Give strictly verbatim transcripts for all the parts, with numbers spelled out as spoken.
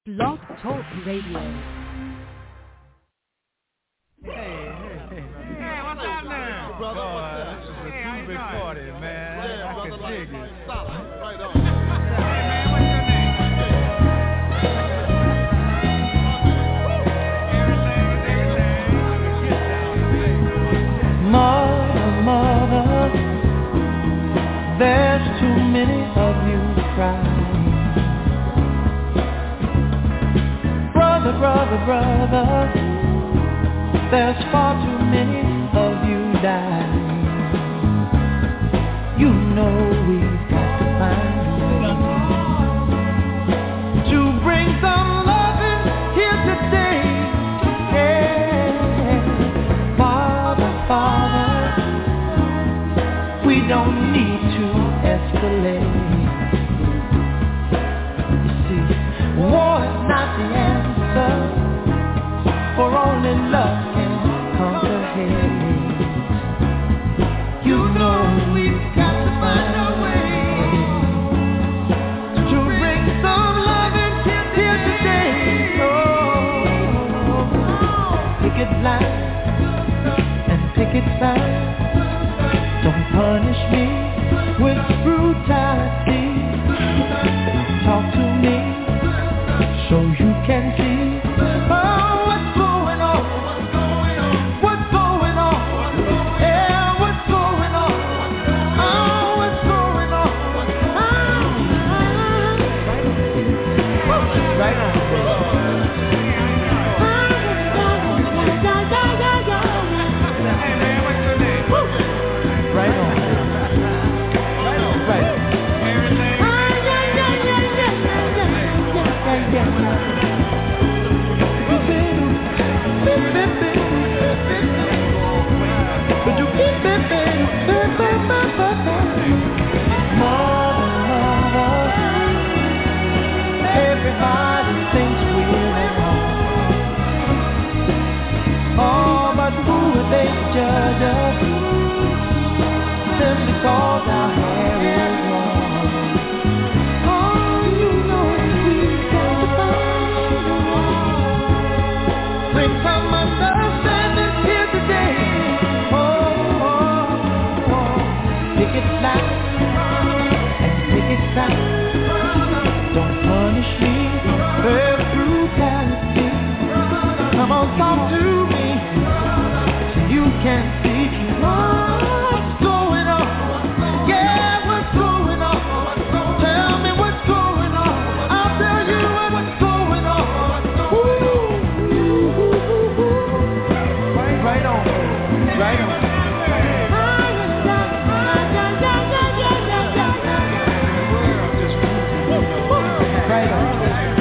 Blog Talk Radio. Hey, hey, hey. Hey, what's up now? Brother, Boy, what's up? this is a Hey, how you two-bit doing? party, man. Yeah, I brother, can like, dig like, it. solid. Right on. Hey, man, what's your name? Mother, mother, there's too many of you crying. Brother, brother, brother, there's far too many of you dying. You know we've got to find a way to bring some loving here today. Yeah. Father, Father, we don't need to escalate. You see, war is not the answer, for only love can conquer hate. You know we've got to find a way to bring some loving here today. Oh, picket line and picket sign. Don't punish me with brutality. Talk to me so you can see. Oh, what's going on? What's going on? Yeah, what's going on? Oh, what's going on? Ah, right on. Hey, man, what's your name? Right on. Right on. Right. Everything. Everybody thinks we're at home. Oh, but who would they judge us? Simply cause our hair is long. Oh, you know we've got to find a way. Bring some understanding here today. Oh, oh, oh. Pick it loud and pick it sound. Don't punish me with brutality. Come on, talk to me so you can see what's going on. Yeah, what's going on? Tell me what's going on. I'll tell you what's going on. Ooh, right on, right on. Right on.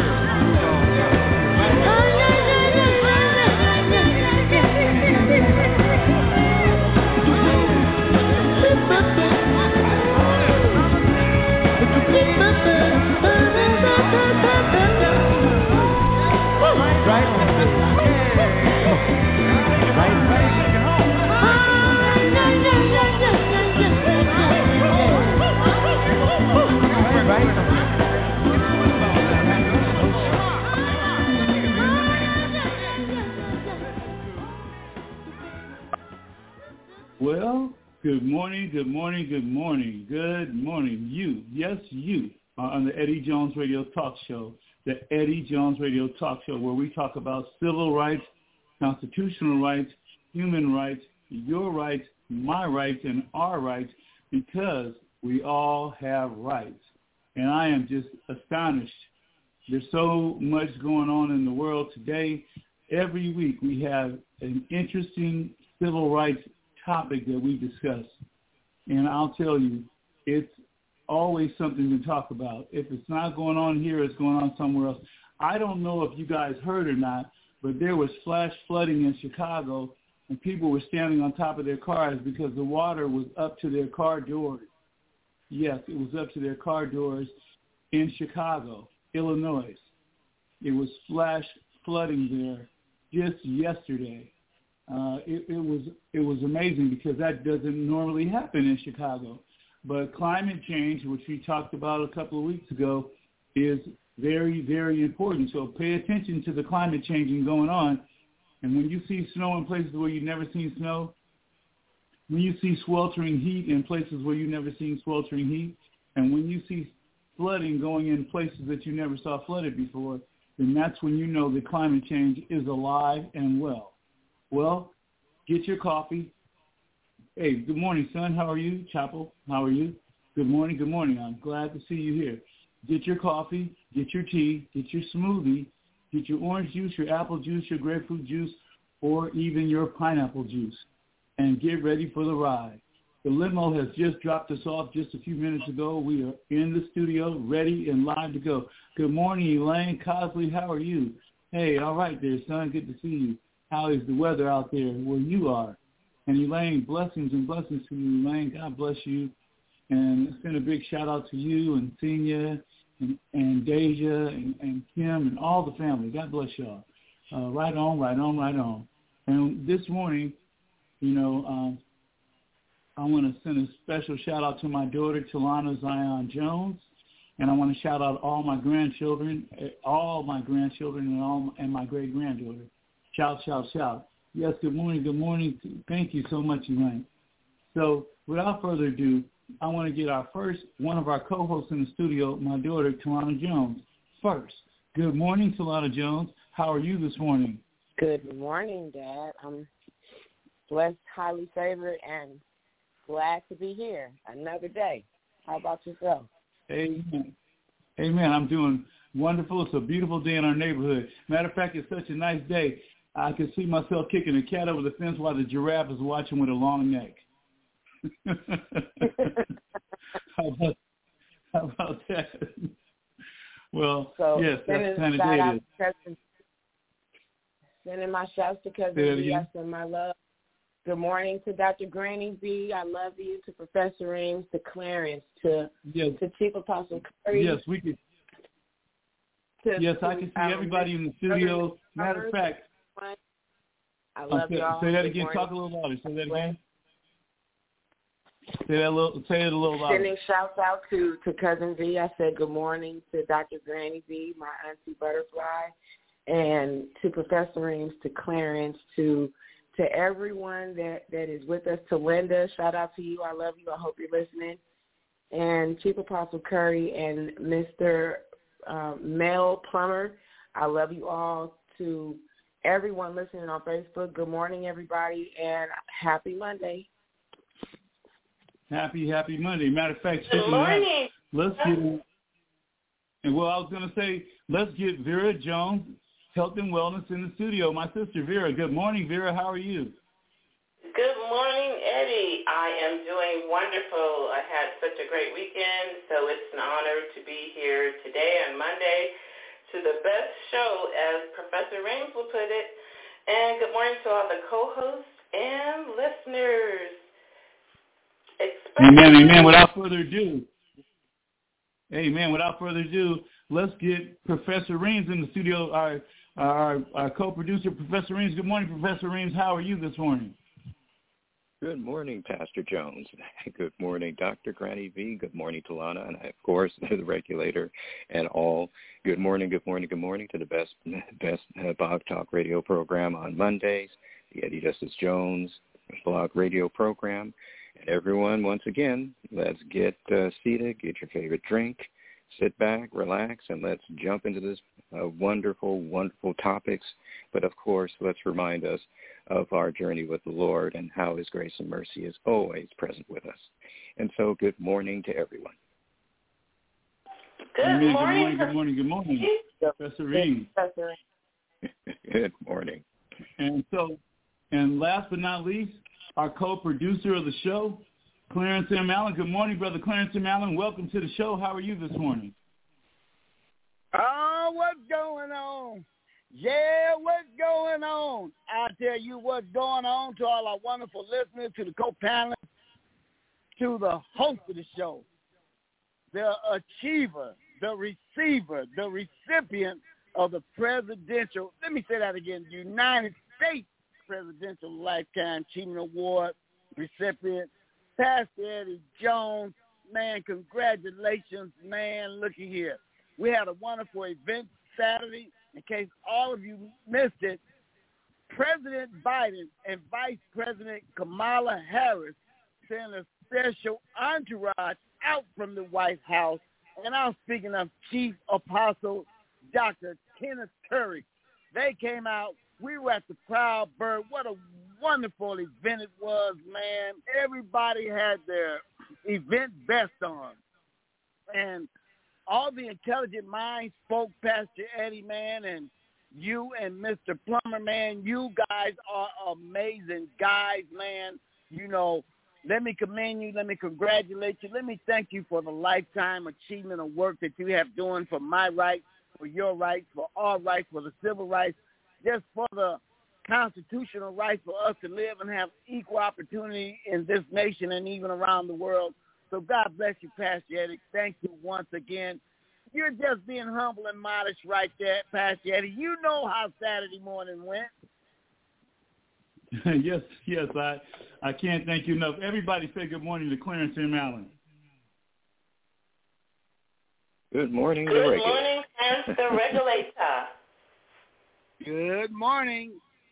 Well, good morning, good morning, good morning, good morning. You, yes, you are on the Eddie Jones Radio Talk Show, the Eddie Jones Radio Talk Show, where we talk about civil rights, constitutional rights, human rights, your rights, my rights, and our rights, because we all have rights. And I am just astonished. There's so much going on in the world today. Every week we have an interesting civil rights topic that we discuss. And I'll tell you, it's always something to talk about. If it's not going on here, it's going on somewhere else. I don't know if you guys heard or not, but there was flash flooding in Chicago, and people were standing on top of their cars because the water was up to their car doors. Yes, it was up to their car doors in Chicago, Illinois. It was flash flooding there just yesterday. Uh, it, it was it was amazing because that doesn't normally happen in Chicago. But climate change, which we talked about a couple of weeks ago, is Very, very important. So pay attention to the climate changing going on. And when you see snow in places where you've never seen snow, when you see sweltering heat in places where you've never seen sweltering heat, and when you see flooding going in places that you never saw flooded before, then that's when you know that climate change is alive and well. Well, get your coffee. Hey, good morning, son. How are you? Chapel, how are you? Good morning, good morning. I'm glad to see you here. Get your coffee, get your tea, get your smoothie, get your orange juice, your apple juice, your grapefruit juice, or even your pineapple juice, and get ready for the ride. The limo has just dropped us off just a few minutes ago. We are in the studio, ready and live to go. Good morning, Elaine Cosley. How are you? Hey, all right there, son. Good to see you. How is the weather out there where you are? And Elaine, blessings and blessings to you, Elaine. God bless you. And send a big shout-out to you and Senia and, and Deja and, and Kim and all the family. God bless y'all. Uh, right on, right on, right on. And this morning, you know, um, I want to send a special shout-out to my daughter, Talana Zion Jones. And I want to shout out all my grandchildren, all my grandchildren and all and my great-granddaughter. Shout, shout, shout. Yes, good morning, good morning. Thank you so much, Elaine. So without further ado, I want to get our first, one of our co-hosts in the studio, my daughter, Talana Jones, first. Good morning, Talana Jones. How are you this morning? Good morning, Dad. I'm blessed, highly favored, and glad to be here another day. How about yourself? Amen. Amen. I'm doing wonderful. It's a beautiful day in our neighborhood. Matter of fact, it's such a nice day. I can see myself kicking a cat over the fence while the giraffe is watching with a long neck. how, about, how about that? Well, so yes, that's the kind of day it is. Cousin, sending my shouts to Cousin B. I send my love. Good morning to Doctor Granny B. I love you. To Professor Ames, to Clarence, to yes. to Chief Apostle Curry. Yes, we could. To, yes, to, I can see um, everybody in the studio. Matter of fact, I love you all. Say that again. Talk a little louder. Say that again. Say that a little. Say it a little louder. Sending shouts out to, to Cousin V. I said good morning to Doctor Granny V, my auntie Butterfly, and to Professor Ames, to Clarence, to to everyone that, that is with us. To Linda, shout out to you. I love you. I hope you're listening. And Chief Apostle Curry and Mister Um, Mel Plummer, I love you all. To everyone listening on Facebook, good morning, everybody, and happy Monday. Happy, happy Monday. Matter of fact, speaking of that, let's get, and well, I was going to say, let's get Vera Jones, Health and Wellness, in the studio. My sister, Vera. Good morning, Vera. How are you? Good morning, Eddie. I am doing wonderful. I had such a great weekend, so it's an honor to be here today on Monday to the best show, as Professor Rames will put it. And good morning to all the co-hosts and listeners. Amen, amen. Without further ado, amen. Without further ado, let's get Professor Reams in the studio, our, our, our co-producer, Professor Reams. Good morning, Professor Reams. How are you this morning? Good morning, Pastor Jones. Good morning, Doctor Granny V. Good morning, Talana, and of course, the regulator and all. Good morning, good morning, good morning to the best best uh, blog talk radio program on Mondays, the Eddie Justice Jones blog radio program. And everyone, once again, let's get uh, seated, get your favorite drink, sit back, relax, and let's jump into this uh, wonderful, wonderful topics. But, of course, let's remind us of our journey with the Lord and how his grace and mercy is always present with us. And so good morning to everyone. Good, good morning. Good morning, good morning, good morning, Professor Reed. Good morning. And so, and last but not least, our co-producer of the show, Clarence M. Allen. Good morning, Brother Clarence M. Allen. Welcome to the show. How are you this morning? Oh, what's going on? Yeah, what's going on? I tell you what's going on to all our wonderful listeners, to the co-panelists, to the host of the show, the achiever, the receiver, the recipient of the presidential, let me say that again, United States Presidential Lifetime Achievement Award recipient, Pastor Eddie Jones. Man, congratulations, man. Looky here. We had a wonderful event Saturday. In case all of you missed it, President Biden and Vice President Kamala Harris sent a special entourage out from the White House. And I'm speaking of Chief Apostle Doctor Kenneth Curry. They came out. We were at the Proud Bird. What a wonderful event it was, man. Everybody had their event best on. And all the intelligent minds spoke, Pastor Eddie, man, and you and Mister Plummer, man. You guys are amazing guys, man. You know, let me commend you. Let me congratulate you. Let me thank you for the lifetime achievement of work that you have doing for my rights, for your rights, for our rights, for the civil rights, just for the constitutional right for us to live and have equal opportunity in this nation and even around the world. So God bless you, Pastor Eddie. Thank you once again. You're just being humble and modest right there, Pastor Eddie. You know how Saturday morning went. yes, yes, I I can't thank you enough. Everybody say good morning to Clarence M. Allen. Good morning, the Good regulator. morning, Clarence the regulator. Good morning.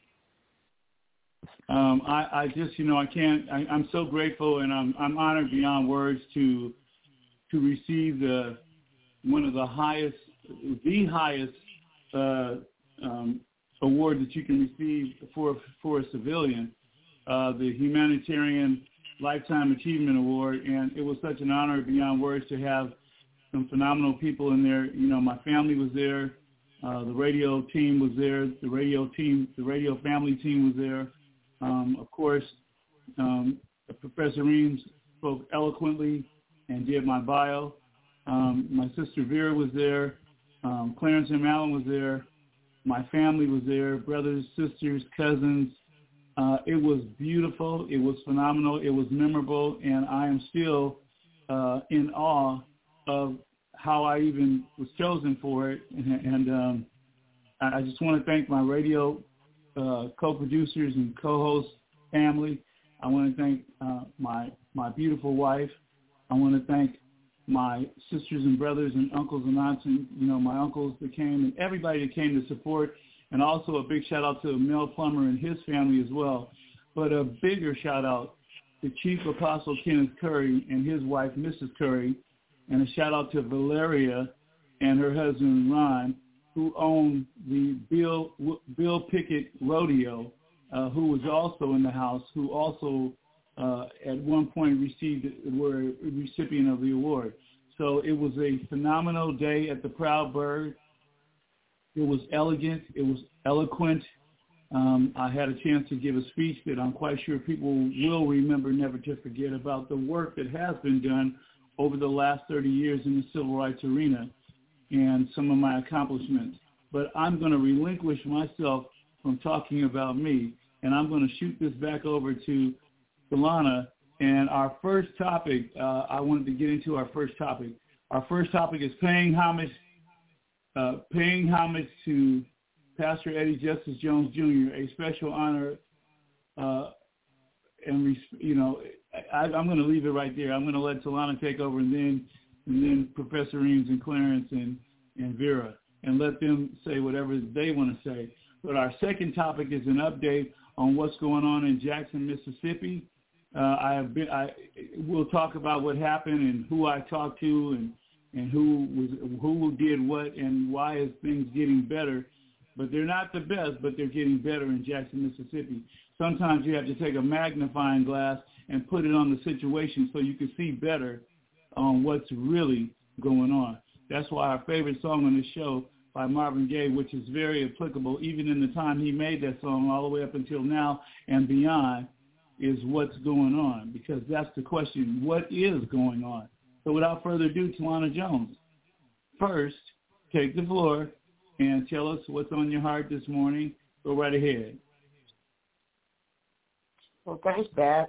Um, I, I just, you know, I can't. I, I'm so grateful, and I'm I'm honored beyond words to to receive the one of the highest, the highest uh, um, award that you can receive for for a civilian, uh, the Humanitarian Lifetime Achievement Award, and it was such an honor beyond words to have some phenomenal people in there. You know, my family was there, uh, the radio team was there, the radio team, the radio family team was there. Um, of course, um, Professor Reams spoke eloquently and did my bio. Um, my sister Vera was there. Um, Clarence M. Allen was there. My family was there, brothers, sisters, cousins. Uh, it was beautiful. It was phenomenal. It was memorable, and I am still uh, in awe of how I even was chosen for it. And, and um, I just want to thank my radio uh, co-producers and co-host family. I want to thank uh, my my beautiful wife. I want to thank my sisters and brothers and uncles and aunts and, you know, my uncles that came and everybody that came to support, and also a big shout out to Mel Plummer and his family as well. But a bigger shout out to Chief Apostle Kenneth Curry and his wife, Missus Curry, and a shout out to Valeria and her husband, Ron, who own the Bill Bill Pickett Rodeo, uh, who was also in the house, who also uh, at one point received were a recipient of the award. So it was a phenomenal day at the Proud Bird. It was elegant. It was eloquent. Um, I had a chance to give a speech that I'm quite sure people will remember, never to forget, about the work that has been done over the last thirty years in the civil rights arena and some of my accomplishments. But I'm going to relinquish myself from talking about me, and I'm going to shoot this back over to Delana. And our first topic, uh, I wanted to get into our first topic. Our first topic is paying homage, uh, paying homage to Pastor Eddie Justice Jones Junior, a special honor, uh, and you know, I, I'm going to leave it right there. I'm going to let Talana take over, and then and then Professor Reams and Clarence and, and Vera, and let them say whatever they want to say. But our second topic is an update on what's going on in Jackson, Mississippi. Uh, I have been. I we'll talk about what happened and who I talked to and and who was who did what and why is things getting better. But they're not the best, but they're getting better in Jackson, Mississippi. Sometimes you have to take a magnifying glass and put it on the situation so you can see better on what's really going on. That's why our favorite song on this show by Marvin Gaye, which is very applicable even in the time he made that song all the way up until now and beyond, is what's going on, because that's the question, what is going on? So without further ado, Talana Jones, first, take the floor and tell us what's on your heart this morning. Go right ahead. Well, thanks, Dad.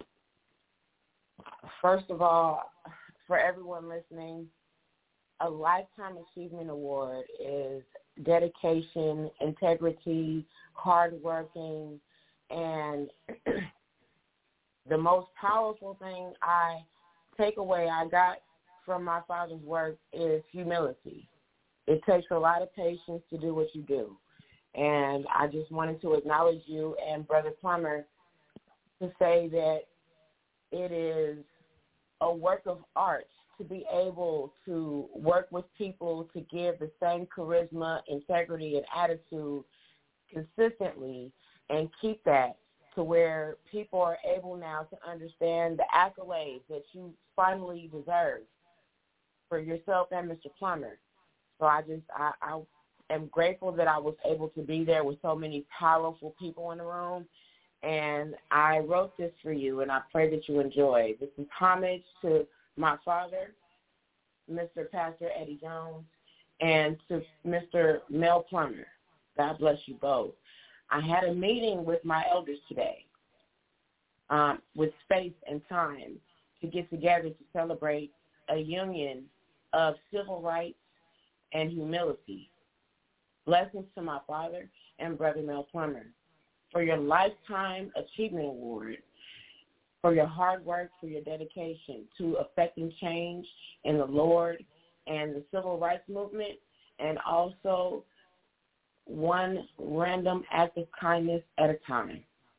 First of all, for everyone listening, a Lifetime Achievement Award is dedication, integrity, hardworking, and the most powerful thing I take away I got from my father's work is humility. it takes a lot of patience to do what you do. And I just wanted to acknowledge you and Brother Plummer to say that it is a work of art to be able to work with people to give the same charisma, integrity, and attitude consistently and keep that to where people are able now to understand the accolades that you finally deserve for yourself and Mister Plummer. So I just, I, I am grateful that I was able to be there with so many powerful people in the room. And I wrote this for you, and I pray that you enjoy. This is homage to my father, Mister Pastor Eddie Jones, and to Mister Mel Plummer. God bless you both. I had a meeting with my elders today um, with space and time to get together to celebrate a union of civil rights and humility. Blessings to my father and Brother Mel Plummer for your Lifetime Achievement Award, for your hard work, for your dedication to affecting change in the Lord and the civil rights movement, and also one random act of kindness at a time.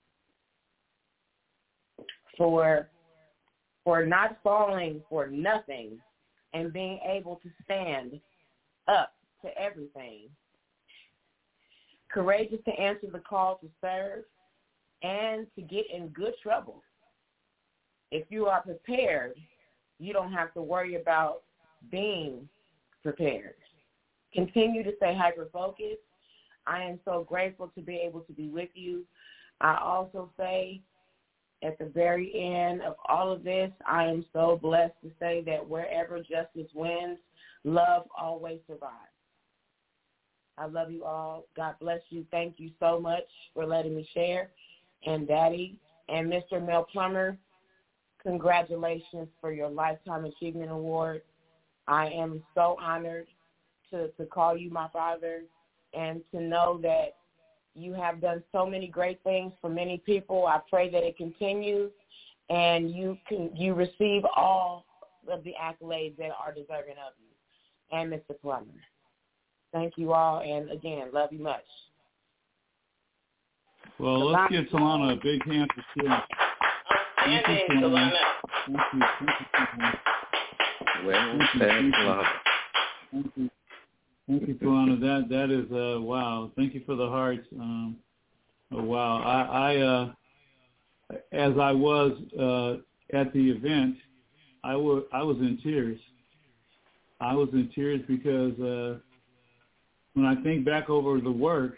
For, for not falling for nothing and being able to stand up to everything. Courageous to answer the call to serve and to get in good trouble. If you are prepared, you don't have to worry about being prepared. Continue to stay hyper-focused. I am so grateful to be able to be with you. I also say at the very end of all of this, I am so blessed to say that wherever justice wins, love always survives. I love you all. God bless you. Thank you so much for letting me share. And Daddy and Mister Mel Plummer, congratulations for your Lifetime Achievement Award. I am so honored to, to call you my father and to know that you have done so many great things for many people. I pray that it continues and you can you receive all of the accolades that are deserving of you. And Mister Plummer. Thank you all, and again, love you much. Well, let's give Talana a big hand for sharing. Outstanding, Talana. Thank you, thank you, Well said, Talana. Thank you, thank you, Talana. That that is uh, wow. Thank you for the hearts. Um, oh, wow. I, I uh, as I was uh, at the event, I, w- I was in tears. I was in tears because. Uh, When I think back over the work,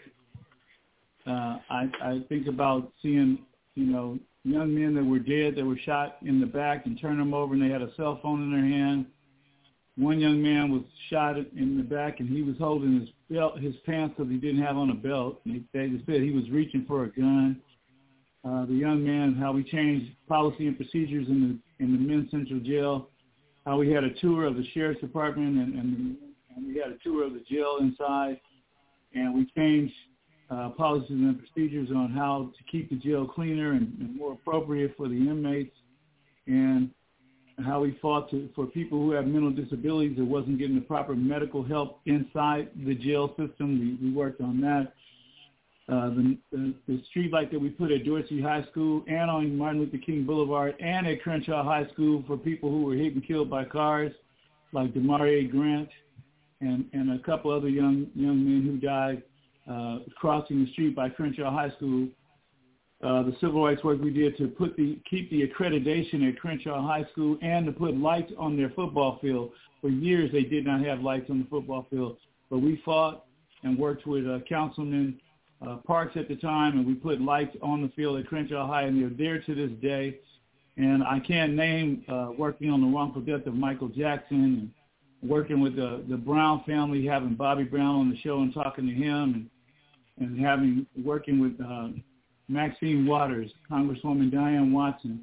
uh, I, I think about seeing, you know, young men that were dead, that were shot in the back and turned them over and they had a cell phone in their hand. One young man was shot in the back and he was holding his belt, his pants that he didn't have on a belt. And they just said he was reaching for a gun. Uh, the young man, how we changed policy and procedures in the in the men's central jail, how we had a tour of the sheriff's department and, and And we had a tour of the jail inside, and we changed uh, policies and procedures on how to keep the jail cleaner and, and more appropriate for the inmates, and how we fought to, for people who have mental disabilities that wasn't getting the proper medical help inside the jail system. We, we worked on that. Uh, the, the, the street light that we put at Dorsey High School and on Martin Luther King Boulevard and at Crenshaw High School for people who were hit and killed by cars, like Demarie Grant, and, and a couple other young young men who died uh, crossing the street by Crenshaw High School. Uh, the civil rights work we did to put the keep the accreditation at Crenshaw High School and to put lights on their football field. For years they did not have lights on the football field, but we fought and worked with uh, Councilman uh, Parks at the time, and we put lights on the field at Crenshaw High, and they're there to this day. And I can't name uh, working on the wrongful death of Michael Jackson and working with the, the Brown family, having Bobby Brown on the show and talking to him, and, and having working with uh, Maxine Waters, Congresswoman Diane Watson,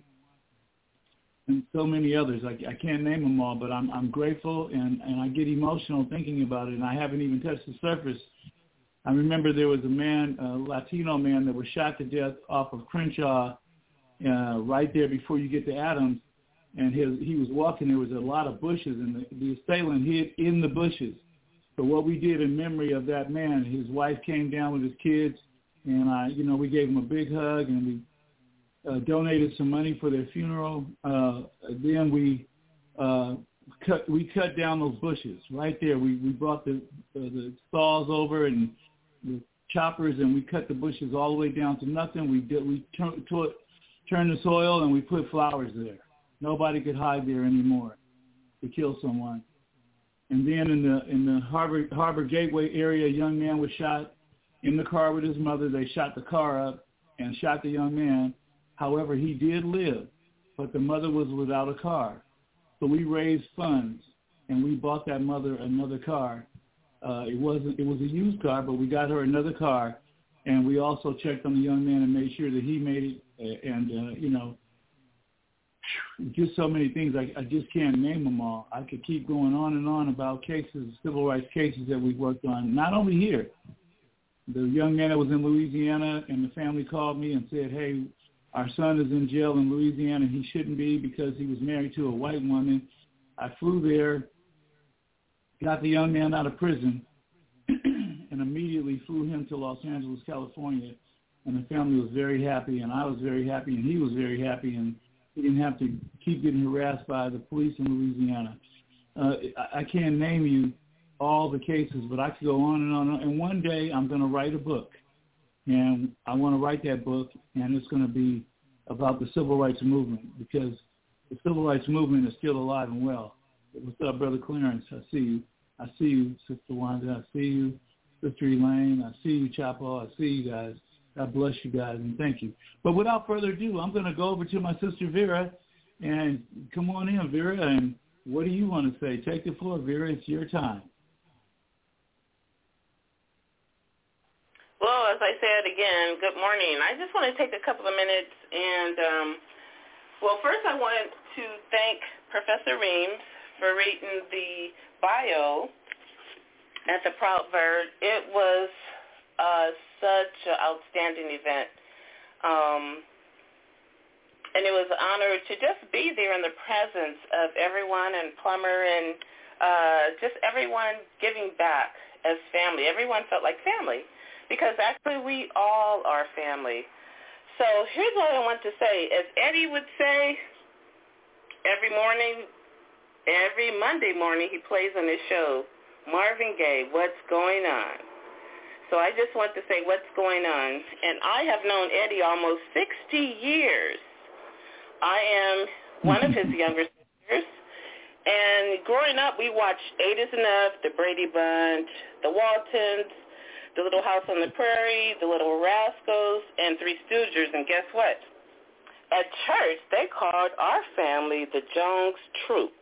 and so many others. I, I can't name them all, but I'm, I'm grateful, and, and I get emotional thinking about it, and I haven't even touched the surface. I remember there was a man, a Latino man, that was shot to death off of Crenshaw uh, right there before you get to Adams. And his, he was walking, there was a lot of bushes, and the, the assailant hid in the bushes. So what we did in memory of that man, his wife came down with his kids, and I, you know, we gave him a big hug, and we uh, donated some money for their funeral. Uh, then we uh, cut we cut down those bushes right there. We we brought the uh, the saws over and the choppers, and we cut the bushes all the way down to nothing. We did we tur- tur- turned the soil, and we put flowers there. Nobody could hide there anymore to kill someone. And then in the in the Harbor Harbor Gateway area, a young man was shot in the car with his mother. They shot the car up and shot the young man. However, he did live, but the mother was without a car. So we raised funds, and we bought that mother another car. Uh, it wasn't it was a used car, but we got her another car, and we also checked on the young man and made sure that he made it. And uh, you know. Just so many things. I, I just can't name them all. I could keep going on and on about cases, civil rights cases that we've worked on, not only here. The young man that was in Louisiana, and the family called me and said, hey, our son is in jail in Louisiana. He shouldn't be because he was married to a white woman. I flew there, got the young man out of prison, and immediately flew him to Los Angeles, California. And the family was very happy, and I was very happy, and he was very happy, and he didn't have to keep getting harassed by the police in Louisiana. Uh, I, I can't name you all the cases, but I could go on and on. And one day I'm going to write a book, and I want to write that book, and it's going to be about the civil rights movement, because the civil rights movement is still alive and well. What's up, Brother Clarence? I see you. I see you, Sister Wanda. I see you, Sister Elaine. I see you, Chapo. I see you guys. God bless you guys, and thank you. But without further ado, I'm going to go over to my sister Vera, and come on in, Vera, and what do you want to say? Take the floor, Vera. It's your time. Well, as I said again, good morning. I just want to take a couple of minutes, and, um, well, first I want to thank Professor Reams for reading the bio at the Proud Bird. It was uh, such an outstanding event. Um, and it was an honor to just be there in the presence of everyone and Plummer and uh, just everyone giving back as family. Everyone felt like family because actually we all are family. So here's what I want to say. As Eddie would say, every morning, every Monday morning he plays on his show, Marvin Gaye, What's Going On? So I just want to say what's going on. And I have known Eddie almost sixty years. I am one of his younger sisters. And growing up, we watched Eight is Enough, The Brady Bunch, The Waltons, The Little House on the Prairie, The Little Rascals, and Three Stooges. And guess what? At church, they called our family the Jones Troop.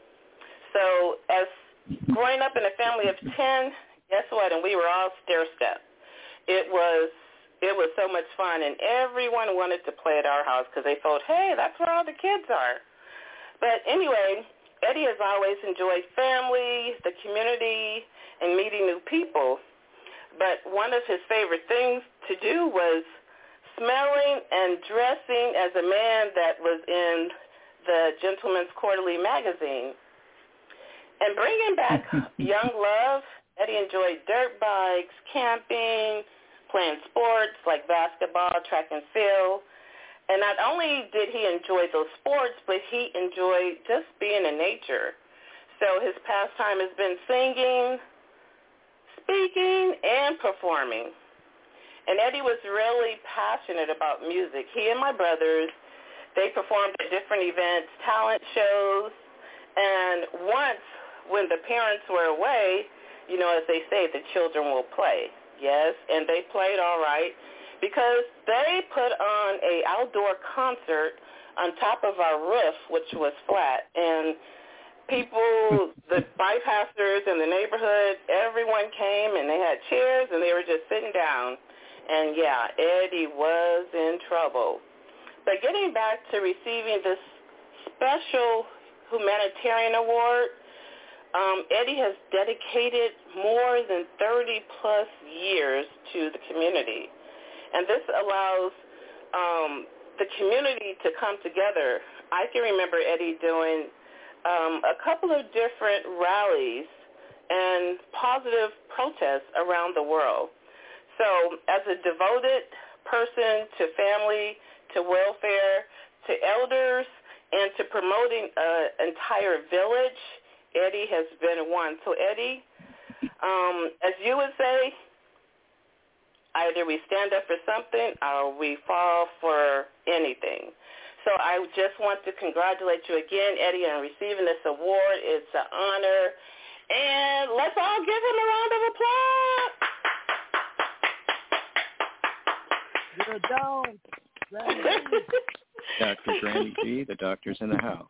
So as growing up in a family of ten, guess what? And we were all stair-stepped. It was it was so much fun, and everyone wanted to play at our house because they thought, hey, that's where all the kids are. But anyway, Eddie has always enjoyed family, the community, and meeting new people. But one of his favorite things to do was smelling and dressing as a man that was in the Gentleman's Quarterly magazine. And bringing back young love, Eddie enjoyed dirt bikes, camping, playing sports like basketball, track and field. And not only did he enjoy those sports, but he enjoyed just being in nature. So his pastime has been singing, speaking, and performing. And Eddie was really passionate about music. He and my brothers, they performed at different events, talent shows, and once when the parents were away, you know, as they say, the children will play. Yes, and they played all right because they put on a outdoor concert on top of our roof, which was flat. And people, the bypassers in the neighborhood, everyone came, and they had chairs, and they were just sitting down. And, yeah, Eddie was in trouble. But getting back to receiving this special humanitarian award, Um, Eddie has dedicated more than thirty-plus years to the community. And this allows um, the community to come together. I can remember Eddie doing um, a couple of different rallies and positive protests around the world. So as a devoted person to family, to welfare, to elders, and to promoting an entire village, Eddie has been one. So Eddie, um, as you would say, either we stand up for something or we fall for anything. So I just want to congratulate you again, Eddie, on receiving this award. It's an honor. And let's all give him a round of applause. You're down. Doctor Granny V, the doctor's in the house.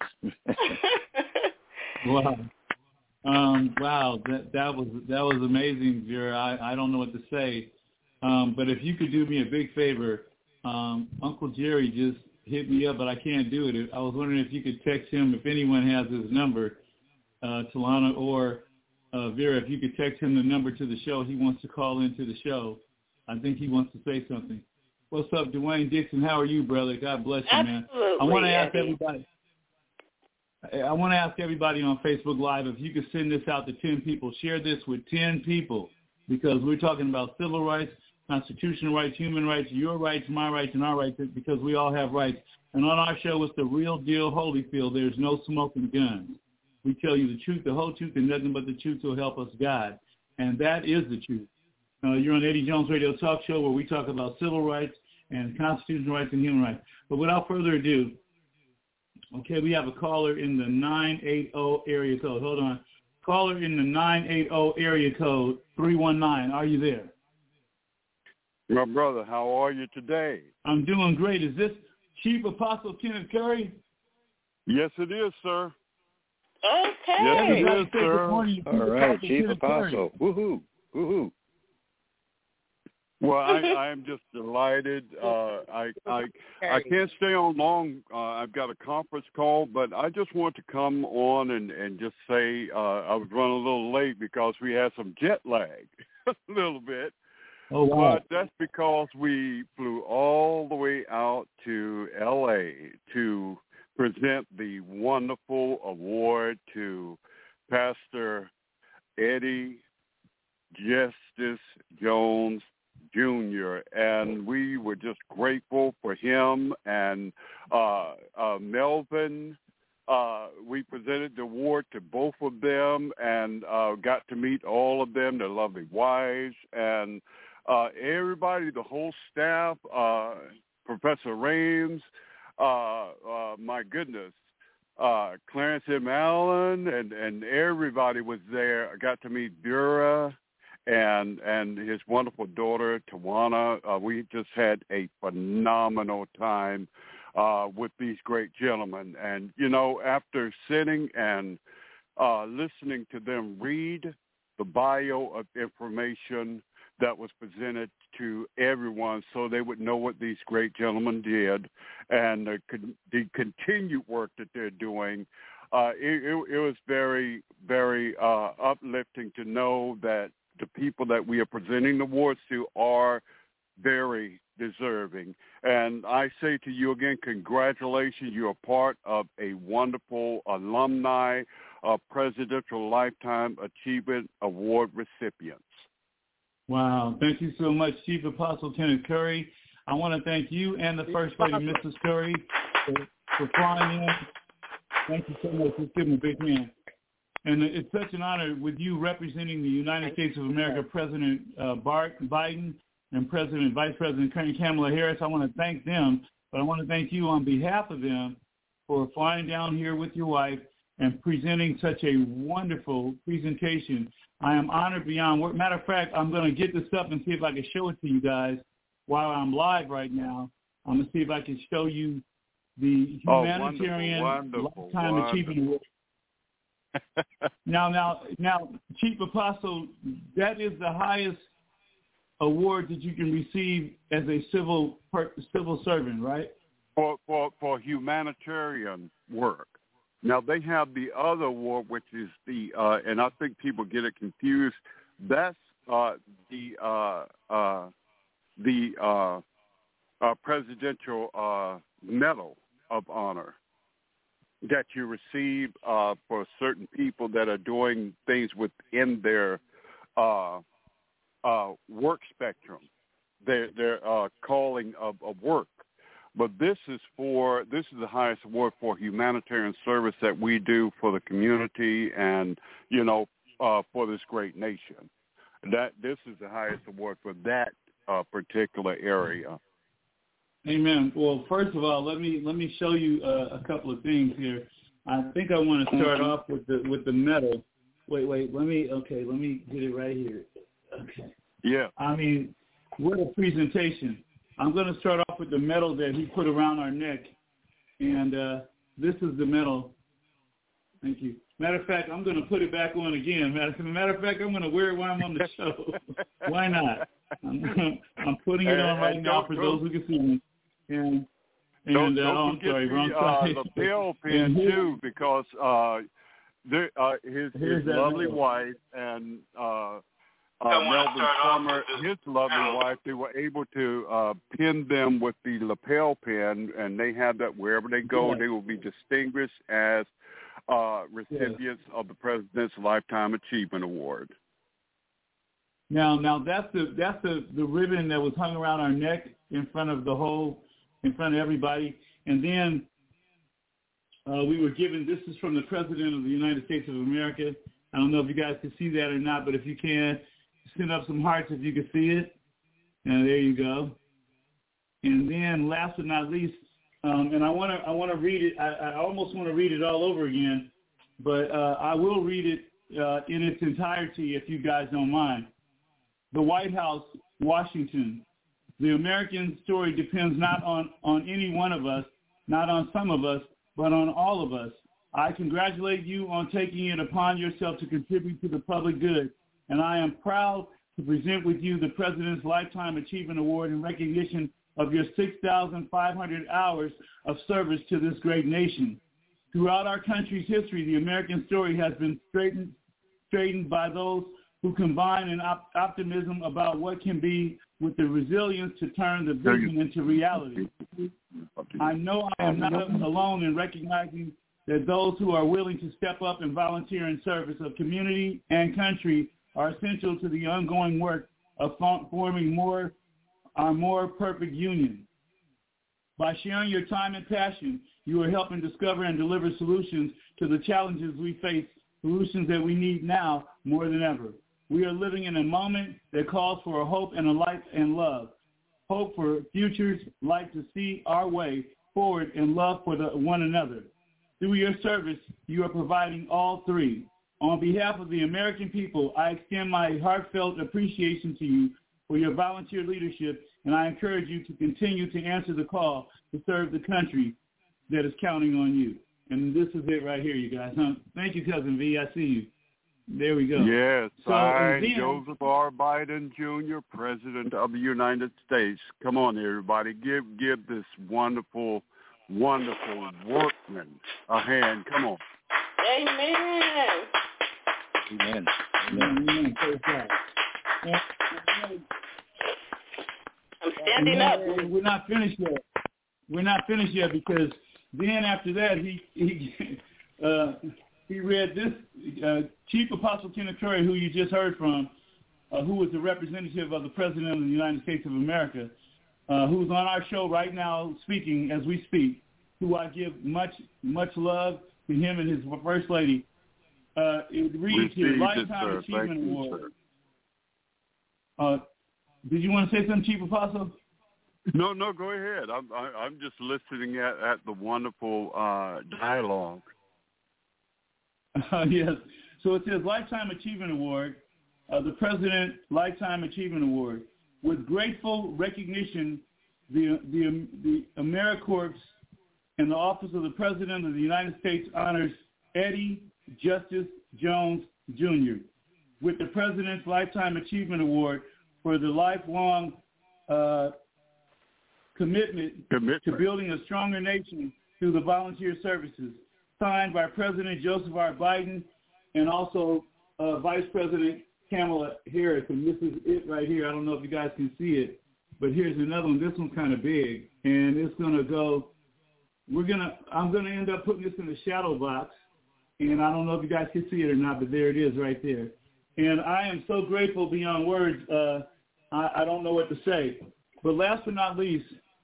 Wow. Um, wow, that that was that was amazing, Vera. I, I don't know what to say. Um, but if you could do me a big favor, um, Uncle Jerry just hit me up, but I can't do it. I was wondering if you could text him, if anyone has his number, uh, Talana or uh, Vera, if you could text him the number to the show. He wants to call into the show. I think he wants to say something. What's up, Dwayne Dixon? How are you, brother? God bless you, man. Absolutely, I want to ask Eddie. everybody. I want to ask everybody on Facebook Live if you could send this out to ten people. Share this with ten people, because we're talking about civil rights, constitutional rights, human rights, your rights, my rights, and our rights, because we all have rights. And on our show, it's the real deal, Holyfield. There's no smoking guns. We tell you the truth, the whole truth, and nothing but the truth will help us God. And that is the truth. Uh, you're on Eddie Jones Radio Talk Show, where we talk about civil rights and constitutional rights and human rights. But without further ado, okay, we have a caller in the nine eight zero area code. Hold on. Caller in the nine eight zero area code, three one nine. Are you there? My brother, how are you today? I'm doing great. Is this Chief Apostle Kenneth Curry? Yes, it is, sir. Okay. Yes, it Everybody is, say sir. good morning to All right, Chief Chief Apostle Kenneth Apostle. Woohoo. Woohoo. Well, I, I am just delighted. Uh, I I I can't stay on long. Uh, I've got a conference call, but I just want to come on and, and just say uh, I was running a little late because we had some jet lag, a little bit. Oh, wow. But that's because we flew all the way out to L A to present the wonderful award to Pastor Eddie Justice Jones Junior And we were just grateful for him and uh, uh, Melvin. Uh, we presented the award to both of them and uh, got to meet all of them, their lovely wives, and uh, everybody, the whole staff, uh, Professor Rames, uh, uh, my goodness, uh, Clarence M. Allen, and, and everybody was there. I got to meet Vera and and his wonderful daughter, Tawana. Uh, we just had a phenomenal time uh, with these great gentlemen. And, you know, after sitting and uh, listening to them read the bio of information that was presented to everyone so they would know what these great gentlemen did and the, the continued work that they're doing, uh, it, it, it was very, very uh, uplifting to know that the people that we are presenting the awards to are very deserving. And I say to you again, congratulations. You're part of a wonderful alumni uh, Presidential Lifetime Achievement Award recipients. Wow. Thank you so much, Chief Apostle Kenneth Curry. I want to thank you and the First Lady, Missus Curry, for, for flying in. Thank you so much. Let's give him a big hand. And it's such an honor with you representing the United States of America, President uh, Bart Biden and President Vice President Kamala Harris. I want to thank them, but I want to thank you on behalf of them for flying down here with your wife and presenting such a wonderful presentation. I am honored beyond words. Matter of fact, I'm going to get this up and see if I can show it to you guys while I'm live right now. I'm going to see if I can show you the Humanitarian oh, wonderful, wonderful, Lifetime wonderful. Achievement Award. now, now, now, Chief Apostle, that is the highest award that you can receive as a civil per, civil servant, right? For, for for humanitarian work. Now they have the other award, which is the, uh, and I think people get it confused. That's uh, the uh, uh, the uh, uh, Presidential uh, Medal of Honor. that you receive uh, for certain people that are doing things within their uh, uh, work spectrum, their their uh, calling of, of work. But this is for this is the highest award for humanitarian service that we do for the community and, you know, uh, for this great nation. That this is the highest award for that uh, particular area. Amen. Well, first of all, let me let me show you uh, a couple of things here. I think I want to start off with the with the medal. Wait, wait. Let me. Okay, let me get it right here. Okay. Yeah. I mean, what a presentation. I'm going to start off with the medal that he put around our neck, and uh, this is the medal. Thank you. Matter of fact, I'm going to put it back on again. Matter, matter of fact, I'm going to wear it while I'm on the show. Why not? I'm, I'm putting it on right now for those who can see me. And, and don't, uh, don't oh, I'm forget sorry, the, wrong uh, side. the lapel pin too, because uh, there, uh, his, his lovely medal. wife and uh, uh, Melvin Summer, his lovely wife, they were able to uh, pin them with the lapel pin, and they have that wherever they go. Yes. They will be distinguished as uh, recipients yes. of the President's Lifetime Achievement Award. Now, now that's the that's the, the ribbon that was hung around our neck in front of the whole, in front of everybody, and then uh, we were given. This is from the President of the United States of America. I don't know if you guys can see that or not, but if you can, send up some hearts if you can see it. And there you go. And then, last but not least, um, and I want to I want to read it. I, I almost want to read it all over again, but uh, I will read it uh, in its entirety if you guys don't mind. The White House, Washington. The American story depends not on, on any one of us, not on some of us, but on all of us. I congratulate you on taking it upon yourself to contribute to the public good, and I am proud to present with you the President's Lifetime Achievement Award in recognition of your six thousand five hundred hours of service to this great nation. Throughout our country's history, the American story has been straightened, straightened by those who combine an op- optimism about what can be with the resilience to turn the vision into reality. I know I am not alone in recognizing that those who are willing to step up and volunteer in service of community and country are essential to the ongoing work of forming more our more perfect union. By sharing your time and passion, you are helping discover and deliver solutions to the challenges we face, solutions that we need now more than ever. We are living in a moment that calls for a hope and a light and love. Hope for futures, light to see our way forward, and love for the one another. Through your service, you are providing all three. On behalf of the American people, I extend my heartfelt appreciation to you for your volunteer leadership, and I encourage you to continue to answer the call to serve the country that is counting on you. And this is it right here, you guys. Huh? Thank you, Cousin V. I see you. There we go. Yes, so, I, then, Joseph R. Biden, Junior, President of the United States. Come on, everybody. Give give this wonderful, wonderful workman a hand. Come on. Amen. Amen. Amen. Amen. I'm standing up. We're not finished yet. We're not finished yet because then after that, he he uh, he read this. Uh, Chief Apostle Kenneth Curry, who you just heard from, uh, who was the representative of the President of the United States of America, uh, who's on our show right now speaking as we speak, who I give much, much love to him and his First Lady. Uh, it reads here, Lifetime it, Achievement you, Award. Uh, did you want to say something, Chief Apostle? No, no, go ahead. I'm, I, I'm just listening at, at the wonderful uh, dialogue. Uh, yes. So it says Lifetime Achievement Award, uh, the President Lifetime Achievement Award. With grateful recognition, the, the, the AmeriCorps and the Office of the President of the United States honors Eddie Justice Jones, Junior with the President's Lifetime Achievement Award for the lifelong uh, commitment, commitment to building a stronger nation through the volunteer services, signed by President Joseph R. Biden and also uh, Vice President Kamala Harris. And this is it right here. I don't know if you guys can see it, but here's another one. This one's kind of big, and it's going to go we're gonna. I'm gonna end up putting this in the shadow box, and I don't know if you guys can see it or not, but there it is right there. And I am so grateful beyond words. Uh, I, I don't know what to say. But last but not least,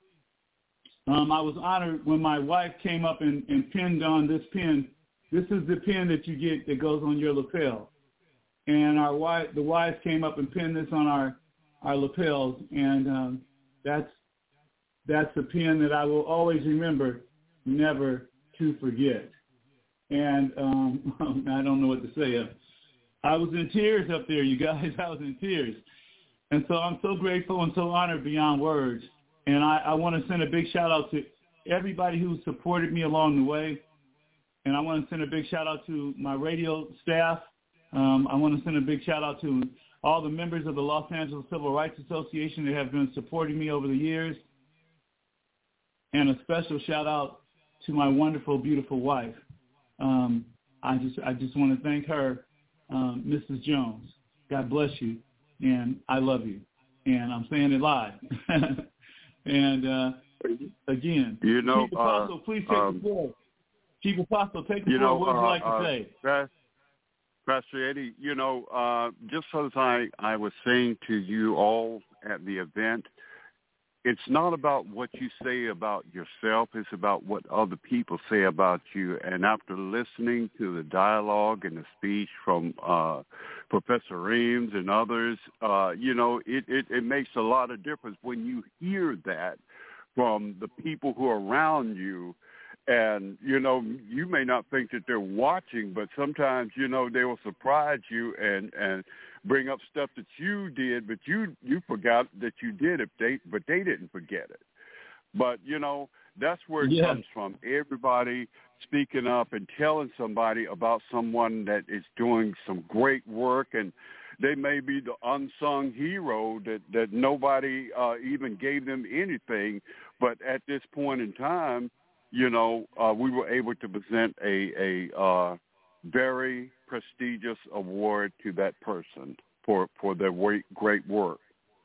um, I was honored when my wife came up and, and pinned on this pin. This is the pin that you get that goes on your lapel. And our wife, the wives came up and pinned this on our, our lapels, and um, that's that's a pin that I will always remember, never to forget. And um, I don't know what to say. I was in tears up there, you guys. I was in tears. And so I'm so grateful and so honored beyond words. And I, I want to send a big shout out to everybody who supported me along the way. And I want to send a big shout out to my radio staff. Um, I want to send a big shout out to all the members of the Los Angeles Civil Rights Association that have been supporting me over the years. And a special shout out to my wonderful, beautiful wife. Um, I just I just want to thank her, um, Missus Jones. God bless you, and I love you. And I'm saying it live. and uh, again, you know, Chief Apostle, uh, please take um, the floor. Chief Apostle, take the you floor. know, What would uh, you like to uh, say? Pastor, Pastor Eddie, you know, uh, just as I, I was saying to you all at the event, it's not about what you say about yourself. It's about what other people say about you. And after listening to the dialogue and the speech from uh, Professor Reams and others, uh, you know, it, it, it makes a lot of difference when you hear that from the people who are around you. And, you know, you may not think that they're watching, but sometimes, you know, they will surprise you and, and bring up stuff that you did, but you you forgot that you did it, they, but they didn't forget it. But, you know, that's where it yeah. comes from. Everybody speaking up and telling somebody about someone that is doing some great work, and they may be the unsung hero that, that nobody uh, even gave them anything, but at this point in time, you know, uh, we were able to present a, a uh, very prestigious award to that person for, for their great work.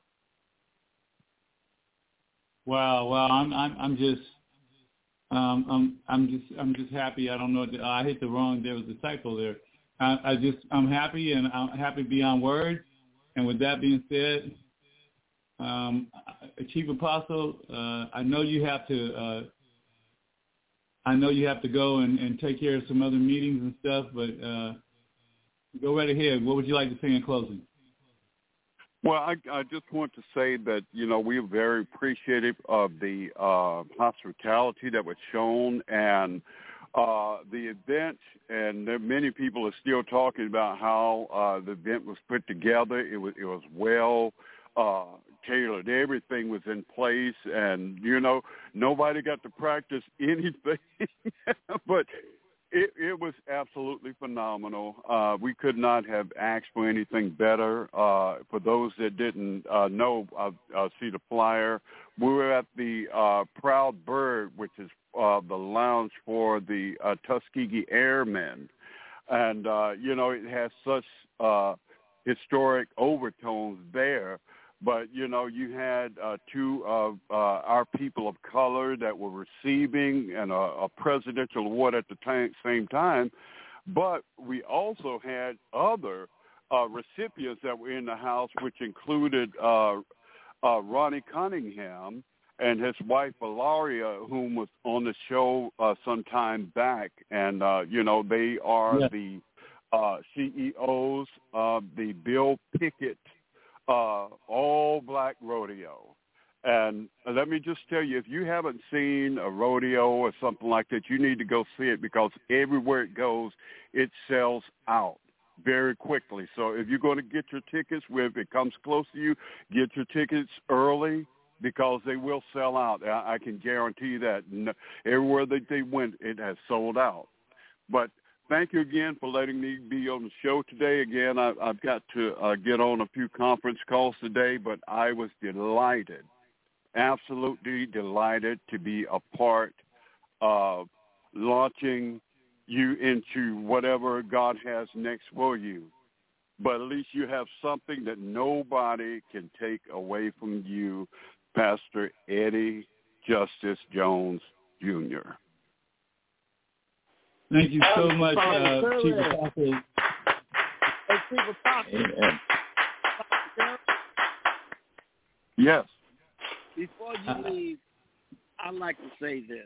Wow, wow! I'm I'm I'm just um I'm I'm just I'm just happy. I don't know. What to, I hit the wrong. There was a typo there. I, I just I'm happy and I'm happy beyond words. And with that being said, um, Chief Apostle, uh, I know you have to. Uh, I know you have to go and, and take care of some other meetings and stuff, but uh, go right ahead. What would you like to say in closing? Well, I, I just want to say that, you know, we are very appreciative of the uh, hospitality that was shown and uh, the event, and there, many people are still talking about how uh, the event was put together. It was, it was well uh, tailored. Everything was in place, and, you know, nobody got to practice anything, but it, it was absolutely phenomenal. Uh, we could not have asked for anything better. Uh, for those that didn't uh, know, uh, uh, see the flyer, we were at the uh, Proud Bird, which is uh, the lounge for the uh, Tuskegee Airmen. And, uh, you know, it has such uh, historic overtones there. But, you know, you had uh, two of uh, our people of color that were receiving and a, a presidential award at the time, same time. But we also had other uh, recipients that were in the house, which included uh, uh, Ronnie Cunningham and his wife, Valeria, whom was on the show uh, some time back. And, uh, you know, they are yeah. the uh, C E Os of the Bill Pickett Uh, all black rodeo. And let me just tell you, if you haven't seen a rodeo or something like that, you need to go see it, because everywhere it goes, it sells out very quickly. So if you're going to get your tickets, if it comes close to you, get your tickets early, because they will sell out. I, I can guarantee you that. Everywhere that they went, it has sold out. But thank you again for letting me be on the show today. Again, I, I've got to uh, get on a few conference calls today, but I was delighted, absolutely delighted to be a part of launching you into whatever God has next for you. But at least you have something that nobody can take away from you, Pastor Eddie Justice Jones, Junior Thank you so much, uh, Chief Apostle. Hey, Chief Apostle. Amen. Yes. Before you leave, I'd like to say this.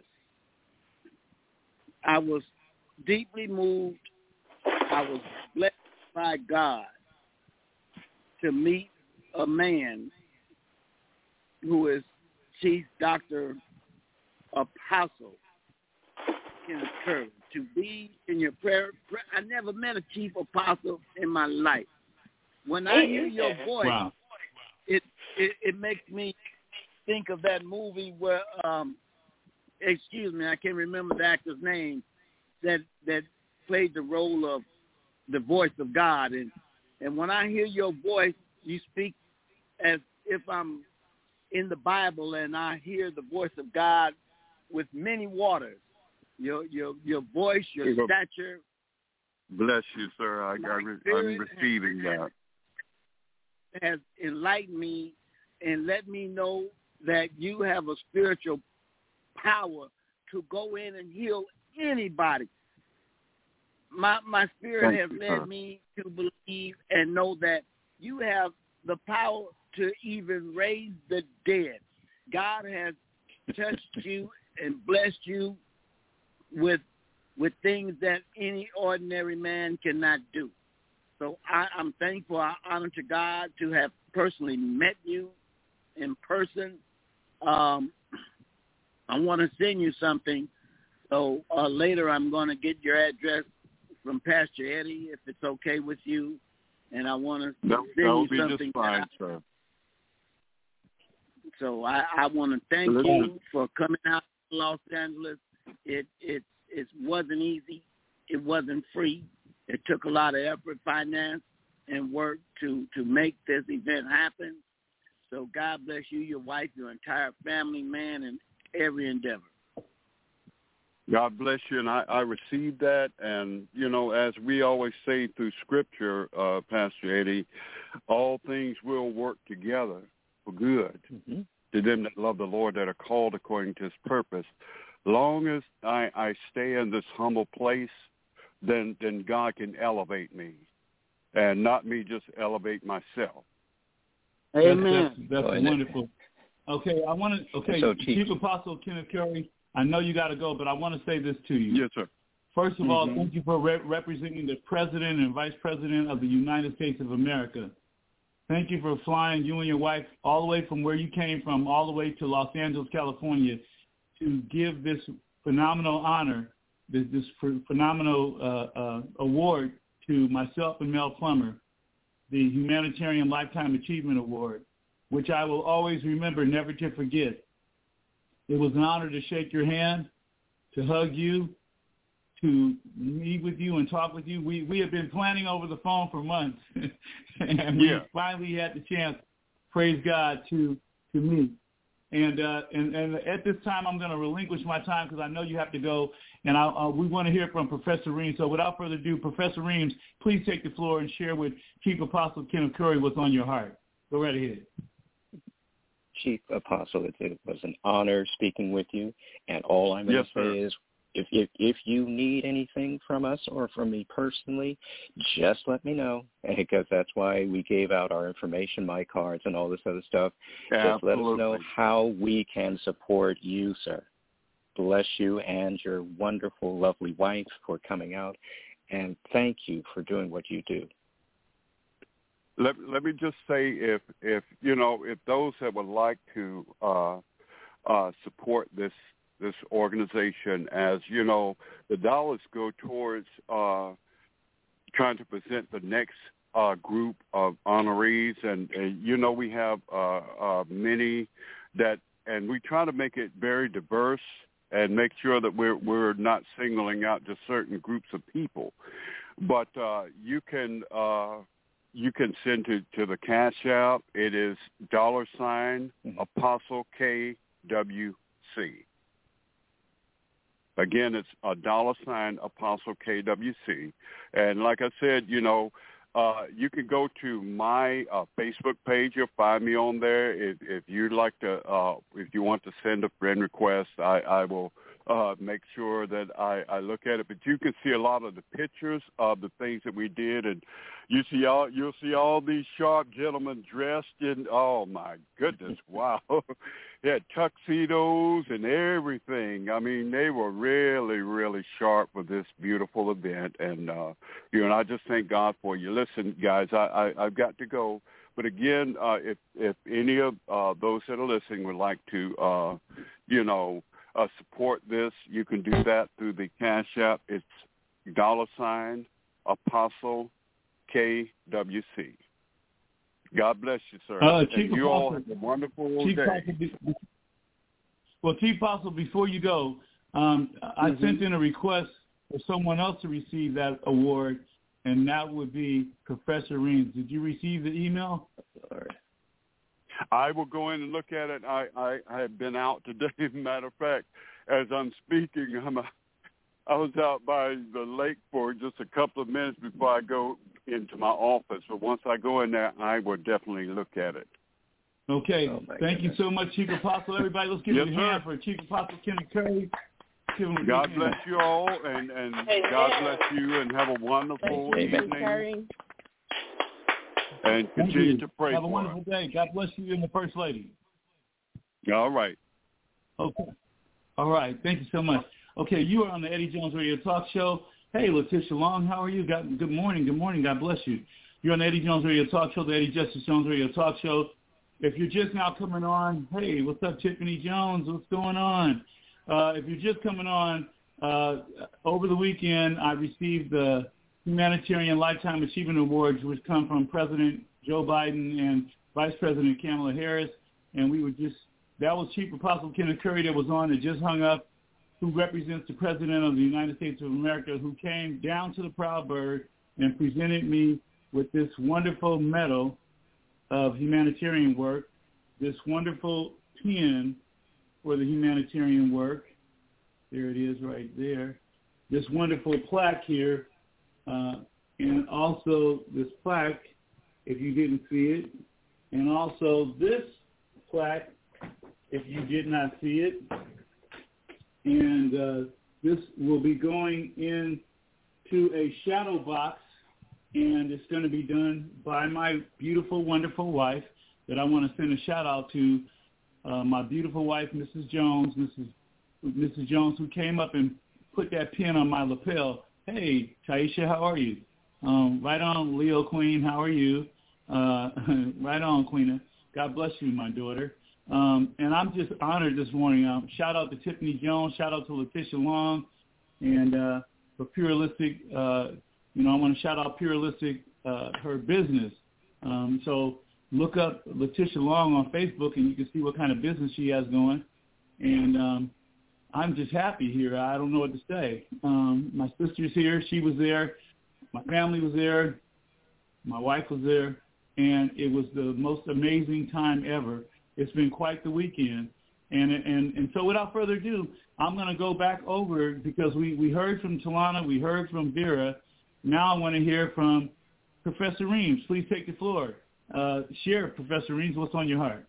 I was deeply moved. I was blessed by God to meet a man who is Chief Doctor Apostle Kenneth Curry. To be in your prayer, I never met a Chief Apostle in my life. When I hear your voice, wow. it, it it makes me think of that movie where, um, excuse me, I can't remember the actor's name, that that played the role of the voice of God. And, and when I hear your voice, you speak as if I'm in the Bible and I hear the voice of God with many waters. Your your your voice, your stature. Bless you, sir. I, I re- I'm receiving has, that. Has enlightened me and let me know that you have a spiritual power to go in and heal anybody. My my spirit Thank has you, led sir. me to believe and know that you have the power to even raise the dead. God has touched you and blessed you with with things that any ordinary man cannot do. So I, I'm thankful. I honor to God to have personally met you in person. Um, I want to send you something. So uh, later I'm going to get your address from Pastor Eddie, if it's okay with you. And I want to That, send that'll you be something. just fine, I, sir. so I, I want to thank Listen. you for coming out to Los Angeles. It it it wasn't easy. It wasn't free. It took a lot of effort, finance, and work to, to make this event happen. So God bless you, your wife, your entire family, man, and every endeavor. God bless you, and I, I received that. And, you know, as we always say through Scripture, uh, Pastor Eddie, all things will work together for good Mm-hmm. to them that love the Lord, that are called according to his purpose. Long as I, I stay in this humble place, then then God can elevate me, and not me just elevate myself. Amen. That's, that's, that's wonderful. Okay, I want to. Okay, so, Chief, Chief Apostle Kenneth Curry, I know you got to go, but I want to say this to you. Yes, sir. First of Mm-hmm. all, thank you for re- representing the President and Vice President of the United States of America. Thank you for flying you and your wife all the way from where you came from, all the way to Los Angeles, California, to give this phenomenal honor, this, this phenomenal uh, uh, award to myself and Mel Plummer, the Humanitarian Lifetime Achievement Award, which I will always remember, never to forget. It was an honor to shake your hand, to hug you, to meet with you and talk with you. We we have been planning over the phone for months, and we Yeah. finally had the chance, praise God, to to meet. And uh, and and at this time, I'm going to relinquish my time because I know you have to go, and I, uh, we want to hear from Professor Reams. So without further ado, Professor Reams, please take the floor and share with Chief Apostle Kenneth Curry what's on your heart. Go right ahead. Chief Apostle, it, it was an honor speaking with you, and all I'm going Yes, to say sir. is, if, if if you need anything from us or from me personally, just let me know, because that's why we gave out our information, my cards, and all this other stuff. Just let us know Absolutely. how we can support you, sir. Bless you and your wonderful, lovely wife for coming out, and thank you for doing what you do. Let, let me just say, if, if you know, if those that would like to uh, uh, support this this organization, as you know, the dollars go towards uh, trying to present the next uh, group of honorees, and, and you know, we have uh, uh, many that, and we try to make it very diverse and make sure that we're we're not singling out just certain groups of people. But uh, you can. Uh, You can send to, to the Cash App. It is dollar sign Apostle K W C. Again, it's a dollar sign Apostle K W C. And like I said, you know, uh, you can go to my uh, Facebook page. You'll find me on there. If, if you'd like to, uh, if you want to send a friend request, I, I will uh, make sure that I, I look at it. But you can see a lot of the pictures of the things that we did, and you see all you'll see all these sharp gentlemen dressed in. Oh my goodness, wow! They had tuxedos and everything. I mean, they were really, really sharp for this beautiful event, and uh, you know, and I just thank God for you. Listen, guys, I, I I've got to go. But again, uh, if if any of uh, those that are listening would like to, uh, you know, uh, support this, you can do that through the Cash App. It's dollar sign Apostle K W C. God bless you, sir. Uh, and you all have a wonderful Chief day. Apostle, well, Chief Apostle, before you go, um, I mm-hmm. sent in a request for someone else to receive that award, and that would be Professor Reams. Did you receive the email? I will go in and look at it. I, I, I have been out today. Matter of fact, as I'm speaking, I'm a, I was out by the lake for just a couple of minutes before I go into my office. But once I go in there, I will definitely look at it. Okay. Oh, Thank goodness. you so much, Chief Apostle. Everybody, let's give yes, it a sir. hand for Chief Apostle Kenneth Curry. God bless you all, and, and God bless you, and have a wonderful Amen. evening. And continue to pray Have a for wonderful her. day. God bless you and the First Lady. All right. Okay. All right. Thank you so much. Okay, you are on the Eddie Jones Radio Talk Show. Hey, Letitia Long, how are you? God, good morning. Good morning. God bless you. You're on the Eddie Jones Radio Talk Show, the Eddie Justice Jones Radio Talk Show. If you're just now coming on, hey, what's up, Tiffany Jones? What's going on? Uh, if you're just coming on, uh, over the weekend, I received the Humanitarian Lifetime Achievement Awards, which come from President Joe Biden and Vice President Kamala Harris. And we were just, that was Chief Apostle Kenneth Curry that was on that just hung up, who represents the President of the United States of America, who came down to the Proud Bird and presented me with this wonderful medal of humanitarian work, this wonderful pin for the humanitarian work. There it is right there. This wonderful plaque here, uh, and also this plaque, if you didn't see it, and also this plaque, if you did not see it. And uh, this will be going into a shadow box, and it's going to be done by my beautiful, wonderful wife that I want to send a shout-out to, uh, my beautiful wife, Missus Jones, Missus Missus Jones, who came up and put that pin on my lapel. Hey, Taisha, how are you? Um, right on, Leo Queen, how are you? Uh, right on, Queena. God bless you, my daughter. Um, and I'm just honored this morning. Um, shout out to Tiffany Jones. Shout out to Letitia Long. And uh, for Puralistic, uh, you know, I want to shout out Puralistic, uh, her business. Um, so look up Letitia Long on Facebook, and you can see what kind of business she has going. And um, I'm just happy here. I don't know what to say. Um, my sister's here. She was there. My family was there. My wife was there. And it was the most amazing time ever. It's been quite the weekend. And and, and so without further ado, I'm going to go back over because we, we heard from Talana. We heard from Vera. Now I want to hear from Professor Reams. Please take the floor. Uh, share, Professor Reams, what's on your heart?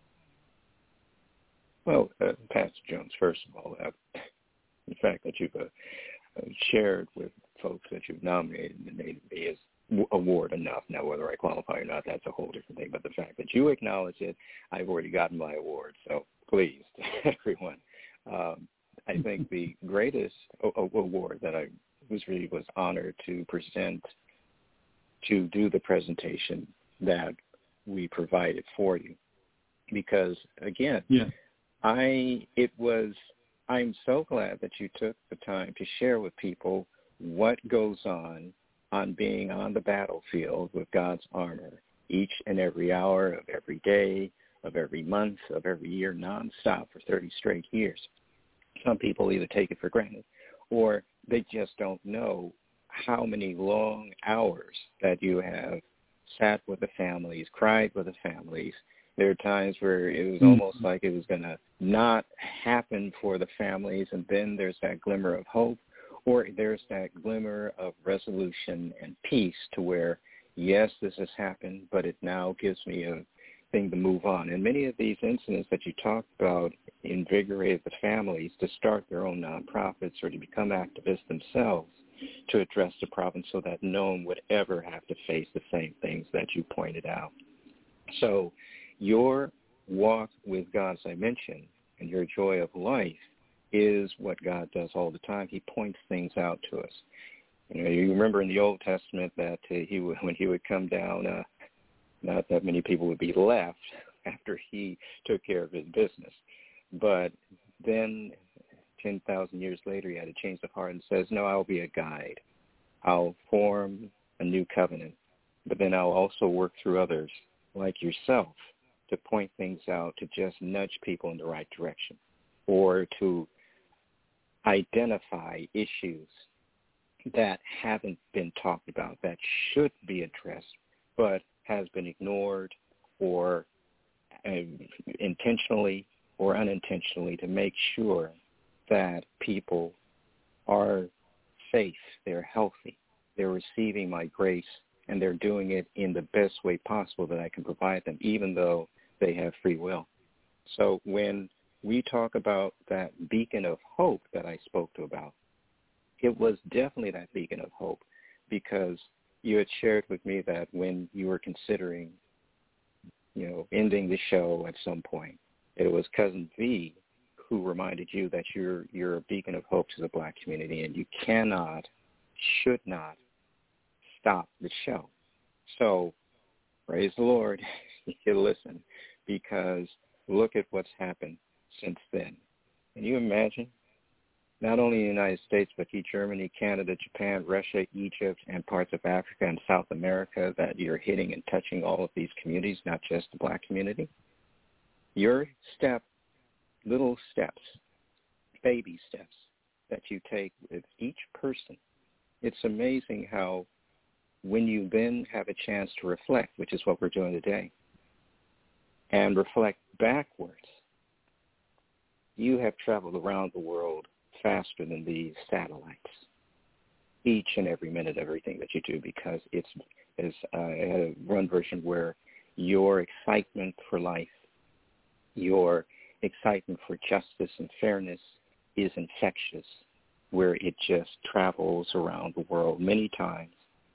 Well, uh, Pastor Jones, first of all, uh, the fact that you've uh, uh, shared with folks that you've nominated and made me is w- award enough. Now, whether I qualify or not, that's a whole different thing. But the fact that you acknowledge it, I've already gotten my award. So please, everyone. Um, I think the greatest o- o- award that I was really was honored to present, to do the presentation that we provided for you. Because, again, yeah. I it was I'm so glad that you took the time to share with people what goes on on being on the battlefield with God's armor each and every hour of every day, of every month, of every year, nonstop for thirty straight years. Some people either take it for granted or they just don't know how many long hours that you have sat with the families, cried with the families. There are times where it was almost like it was going to not happen for the families, and then there's that glimmer of hope, or there's that glimmer of resolution and peace to where, yes, this has happened, but it now gives me a, thing to move on. And many of these incidents that you talked about invigorated the families to start their own nonprofits or to become activists themselves to address the problem so that no one would ever have to face the same things that you pointed out. So your walk with God, as I mentioned, and your joy of life is what God does all the time. He points things out to us. You know, you remember in the Old Testament that uh, he would, when he would come down, uh, not that many people would be left after he took care of his business. But then ten thousand years later, he had to change of heart and says, no, I'll be a guide. I'll form a new covenant, but then I'll also work through others like yourself to point things out, to just nudge people in the right direction, or to identify issues that haven't been talked about that should be addressed but has been ignored or uh, intentionally or unintentionally, to make sure that people are safe, they're healthy, they're receiving my grace, and they're doing it in the best way possible that I can provide them, even though they have free will. So when we talk about that beacon of hope that I spoke to about, it was definitely that beacon of hope, because you had shared with me that when you were considering, you know, ending the show at some point, it was Cousin V who reminded you that you're you're a beacon of hope to the Black community, and you cannot, should not stop the show. So praise the Lord, you listen, because look at what's happened since then. Can you imagine? Not only in the United States, but Germany, Canada, Japan, Russia, Egypt, and parts of Africa and South America, that you're hitting and touching all of these communities, not just the Black community. Your step, little steps, baby steps that you take with each person, it's amazing how when you then have a chance to reflect, which is what we're doing today, and reflect backwards, you have traveled around the world faster than these satellites, each and every minute of everything that you do, because it's, is uh, I had a run version where your excitement for life, your excitement for justice and fairness is infectious, where it just travels around the world many times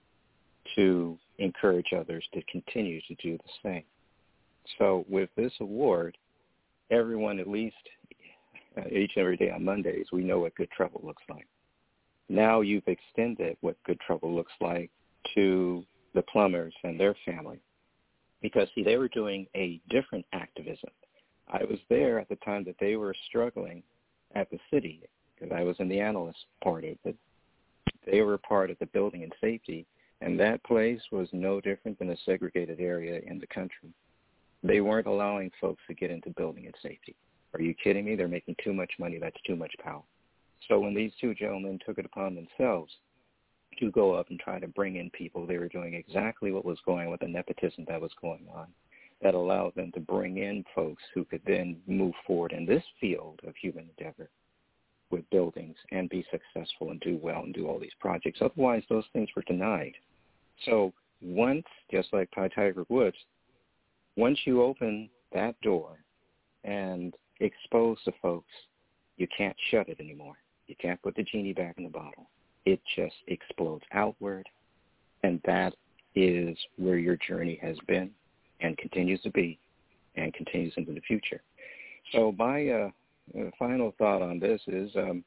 to encourage others to continue to do the same. So with this award, everyone, at least uh, each and every day on Mondays, we know what good trouble looks like. Now you've extended what good trouble looks like to the plumbers and their family, because, see, they were doing a different activism. I was there at the time that they were struggling at the city, because I was in the analyst part of it. They were part of the building and safety, and that place was no different than a segregated area in the country. They weren't allowing folks to get into building and safety. Are you kidding me? They're making too much money. That's too much power. So when these two gentlemen took it upon themselves to go up and try to bring in people, they were doing exactly what was going on with the nepotism that was going on, that allowed them to bring in folks who could then move forward in this field of human endeavor with buildings and be successful and do well and do all these projects. Otherwise, those things were denied. So once, just like Tiger Woods, once you open that door and expose the folks, you can't shut it anymore. You can't put the genie back in the bottle. It just explodes outward, and that is where your journey has been and continues to be and continues into the future. So my uh, uh, final thought on this is um,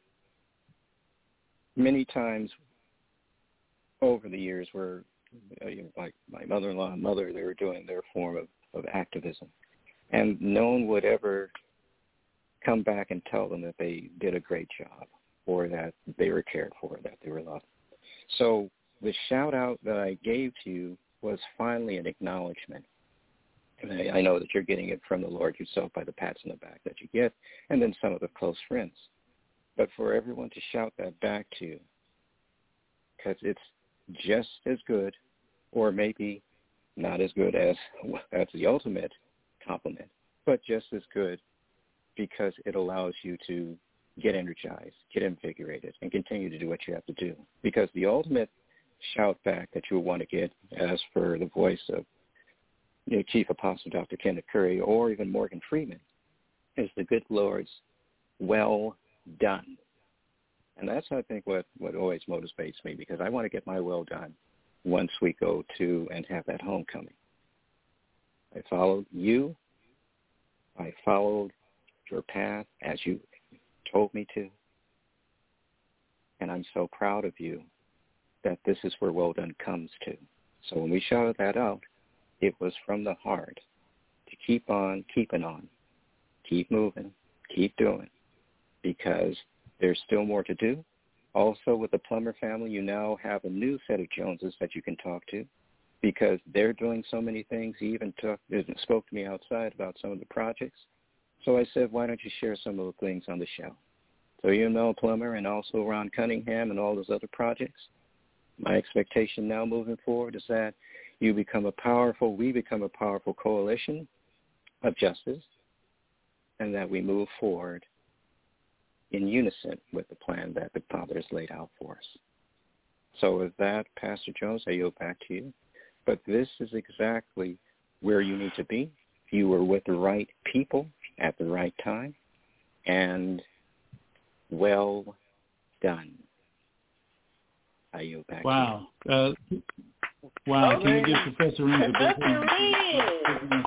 many times over the years where, uh, you know, like my mother-in-law and mother, they were doing their form of, of activism, and no one would ever come back and tell them that they did a great job or that they were cared for, that they were loved. So the shout-out that I gave to you was finally an acknowledgement. And I, I know that you're getting it from the Lord yourself by the pats on the back that you get, and then some of the close friends. But for everyone to shout that back to you, because it's just as good, or maybe not as good as as the ultimate compliment, but just as good, because it allows you to get energized, get invigorated, and continue to do what you have to do. Because the ultimate shout back that you'll want to get, as for the voice of you know, Chief Apostle Doctor Kenneth Curry or even Morgan Freeman is the good Lord's well done. And that's, I think, what, what always motivates me, because I want to get my well done once we go to and have that homecoming. I followed you. I followed your path as you told me to. And I'm so proud of you that this is where well done comes to. So when we shouted that out, it was from the heart to keep on keeping on, keep moving, keep doing, because there's still more to do. Also, with the Plummer family, you now have a new set of Joneses that you can talk to, because they're doing so many things. He even talk, spoke to me outside about some of the projects. So I said, why don't you share some of the things on the show? So you know Plummer and also Ron Cunningham and all those other projects. My expectation now moving forward is that you become a powerful, we become a powerful coalition of justice, and that we move forward in unison with the plan that the Father has laid out for us. So with that, Pastor Jones, I yield back to you. But this is exactly where you need to be. You were with the right people at the right time, and well done. I yield back wow. to you. Uh, wow. Can you give Professor Reams a big Professor hand?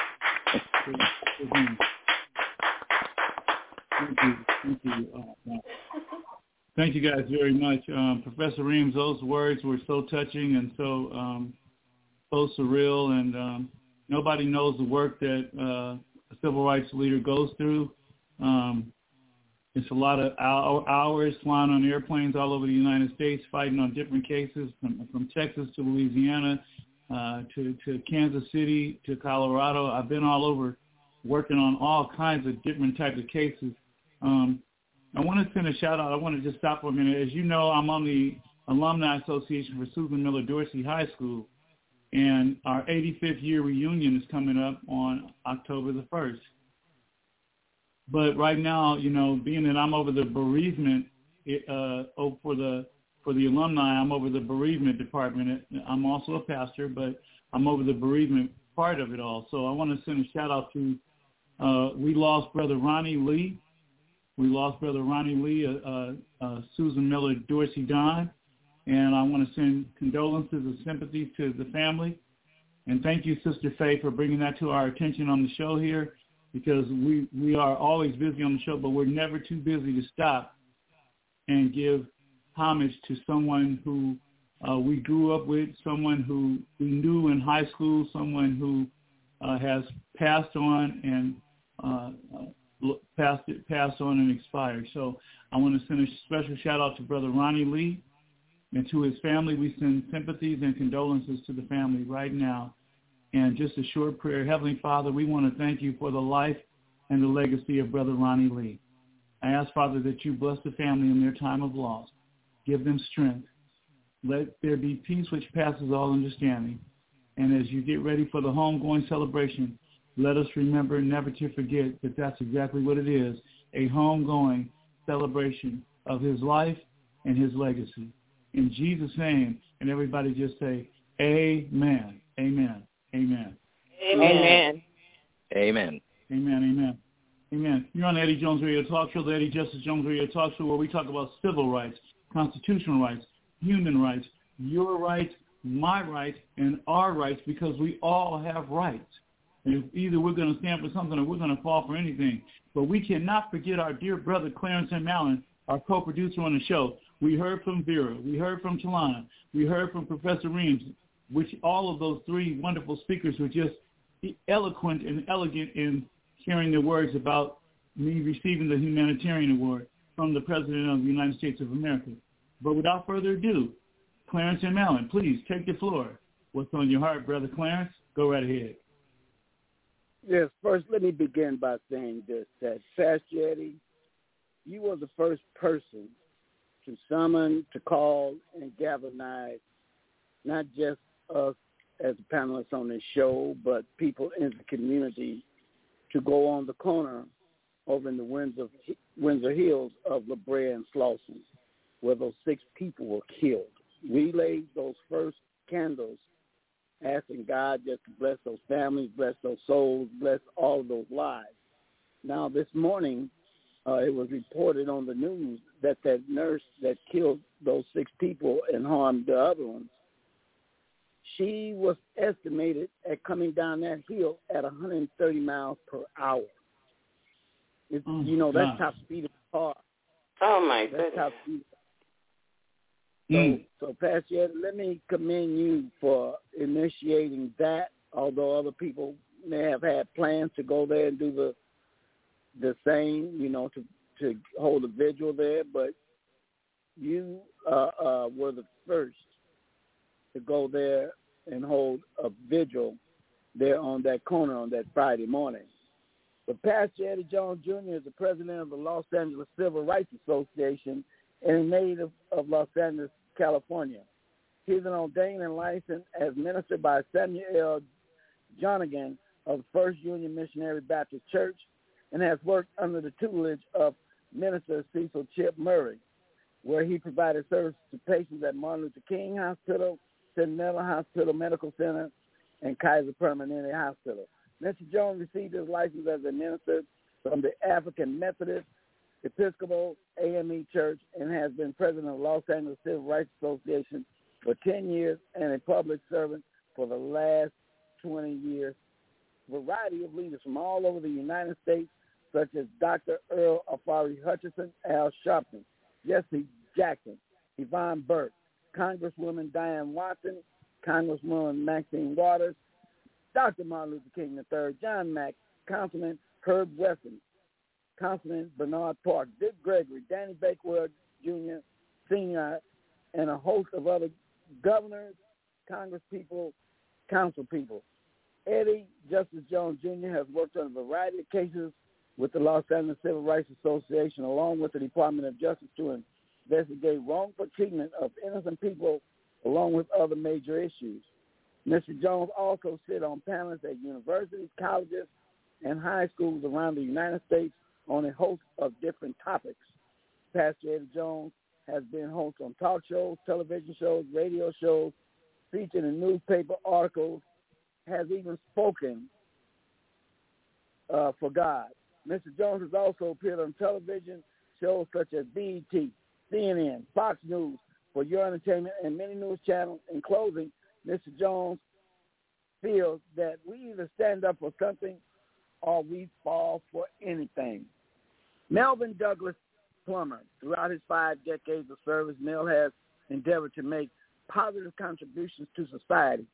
Thank you. Thank you. Oh, wow. Thank you guys very much. Um, Professor Reams, those words were so touching and so um, so surreal, and um, nobody knows the work that uh, a civil rights leader goes through. Um, it's a lot of hours flying on airplanes all over the United States, fighting on different cases from, from Texas to Louisiana uh, to, to Kansas City to Colorado. I've been all over working on all kinds of different types of cases. Um, I want to send a shout out. I want to just stop for a minute. As you know, I'm on the Alumni Association for Susan Miller Dorsey High School, and our eighty-fifth year reunion is coming up on October the first. But right now, you know, being that I'm over the bereavement, uh, oh, for the for the alumni, I'm over the bereavement department. I'm also a pastor, but I'm over the bereavement part of it all. So I want to send a shout out to, uh, we lost Brother Ronnie Lee. We lost Brother Ronnie Lee, uh, uh, uh, Susan Miller Dorsey died. And I want to send condolences and sympathy to the family. And thank you, Sister Faye, for bringing that to our attention on the show here, because we, we are always busy on the show, but we're never too busy to stop and give homage to someone who uh, we grew up with, someone who we knew in high school, someone who uh, has passed on and uh, uh, passed, it, passed on and expired. So I want to send a special shout-out to Brother Ronnie Lee, and to his family. We send sympathies and condolences to the family right now. And just a short prayer. Heavenly Father, we want to thank you for the life and the legacy of Brother Ronnie Lee. I ask, Father, that you bless the family in their time of loss. Give them strength. Let there be peace which passes all understanding. And as you get ready for the homegoing celebration, let us remember never to forget that that's exactly what it is, a homegoing celebration of his life and his legacy. In Jesus' name, and everybody just say, amen, amen, amen. Amen. Amen. Amen, amen, amen. You're on the Eddie Jones Radio Talk Show, the Eddie Justice Jones Radio Talk Show, where we talk about civil rights, constitutional rights, human rights, your rights, my rights, and our rights, because we all have rights. And either we're going to stand for something or we're going to fall for anything. But we cannot forget our dear brother, Clarence M. Allen, our co-producer on the show. We heard from Vera. We heard from Talana. We heard from Professor Reams, which all of those three wonderful speakers were just eloquent and elegant in sharing their words about me receiving the humanitarian award from the President of the United States of America. But without further ado, Clarence M. Allen, please take the floor. What's on your heart, Brother Clarence? Go right ahead. Yes, first let me begin by saying this, that Pastor Eddie, you were the first person to summon, to call, and galvanize not just us as panelists on this show, but people in the community to go on the corner over in the Windsor, Windsor Hills of La Brea and Slauson, where those six people were killed. We laid those first candles asking God just to bless those families, bless those souls, bless all of those lives. Now, this morning, uh, it was reported on the news that that nurse that killed those six people and harmed the other ones, she was estimated at coming down that hill at one hundred thirty miles per hour. It's, oh, you know, that's God. top speed of the car. Oh, my That's goodness. top speed. So, Mm. so Pastor Ed, let me commend you for initiating that, although other people may have had plans to go there and do the the same, you know, to, to hold a vigil there, but you uh, uh, were the first to go there and hold a vigil there on that corner on that Friday morning. But Pastor Eddie Jones Junior is the president of the Los Angeles Civil Rights Association and a native of Los Angeles, California. He's an ordained and licensed as minister by Samuel L. Jonigan of the First Union Missionary Baptist Church and has worked under the tutelage of Minister Cecil Chip Murray, where he provided services to patients at Martin Luther King Hospital, Centennial Hospital Medical Center, and Kaiser Permanente Hospital. Mister Jones received his license as a minister from the African Methodist Episcopal A M E Church and has been president of the Los Angeles Civil Rights Association for ten years and a public servant for the last twenty years. A variety of leaders from all over the United States, such as Doctor Earl Afari Hutchinson, Al Sharpton, Jesse Jackson, Yvonne Burke, Congresswoman Diane Watson, Congresswoman Maxine Waters, Doctor Martin Luther King the third, John Mack, Councilman Herb Weston, Councilman Bernard Park, Dick Gregory, Danny Bakewell Junior, Senior, and a host of other governors, congresspeople, council people. Eddie Justice Jones Junior has worked on a variety of cases with the Los Angeles Civil Rights Association, along with the Department of Justice, to investigate wrongful treatment of innocent people, along with other major issues. Mister Jones also sits on panels at universities, colleges, and high schools around the United States on a host of different topics. Pastor Eddie Jones has been host on talk shows, television shows, radio shows, featured in newspaper articles, has even spoken uh, for God. Mister Jones has also appeared on television shows such as B E T, C N N, Fox News, For Your Entertainment, and many news channels. In closing, Mister Jones feels that we either stand up for something or we fall for anything. Melvin Douglas Plummer, throughout his five decades of service, Mel has endeavored to make positive contributions to society.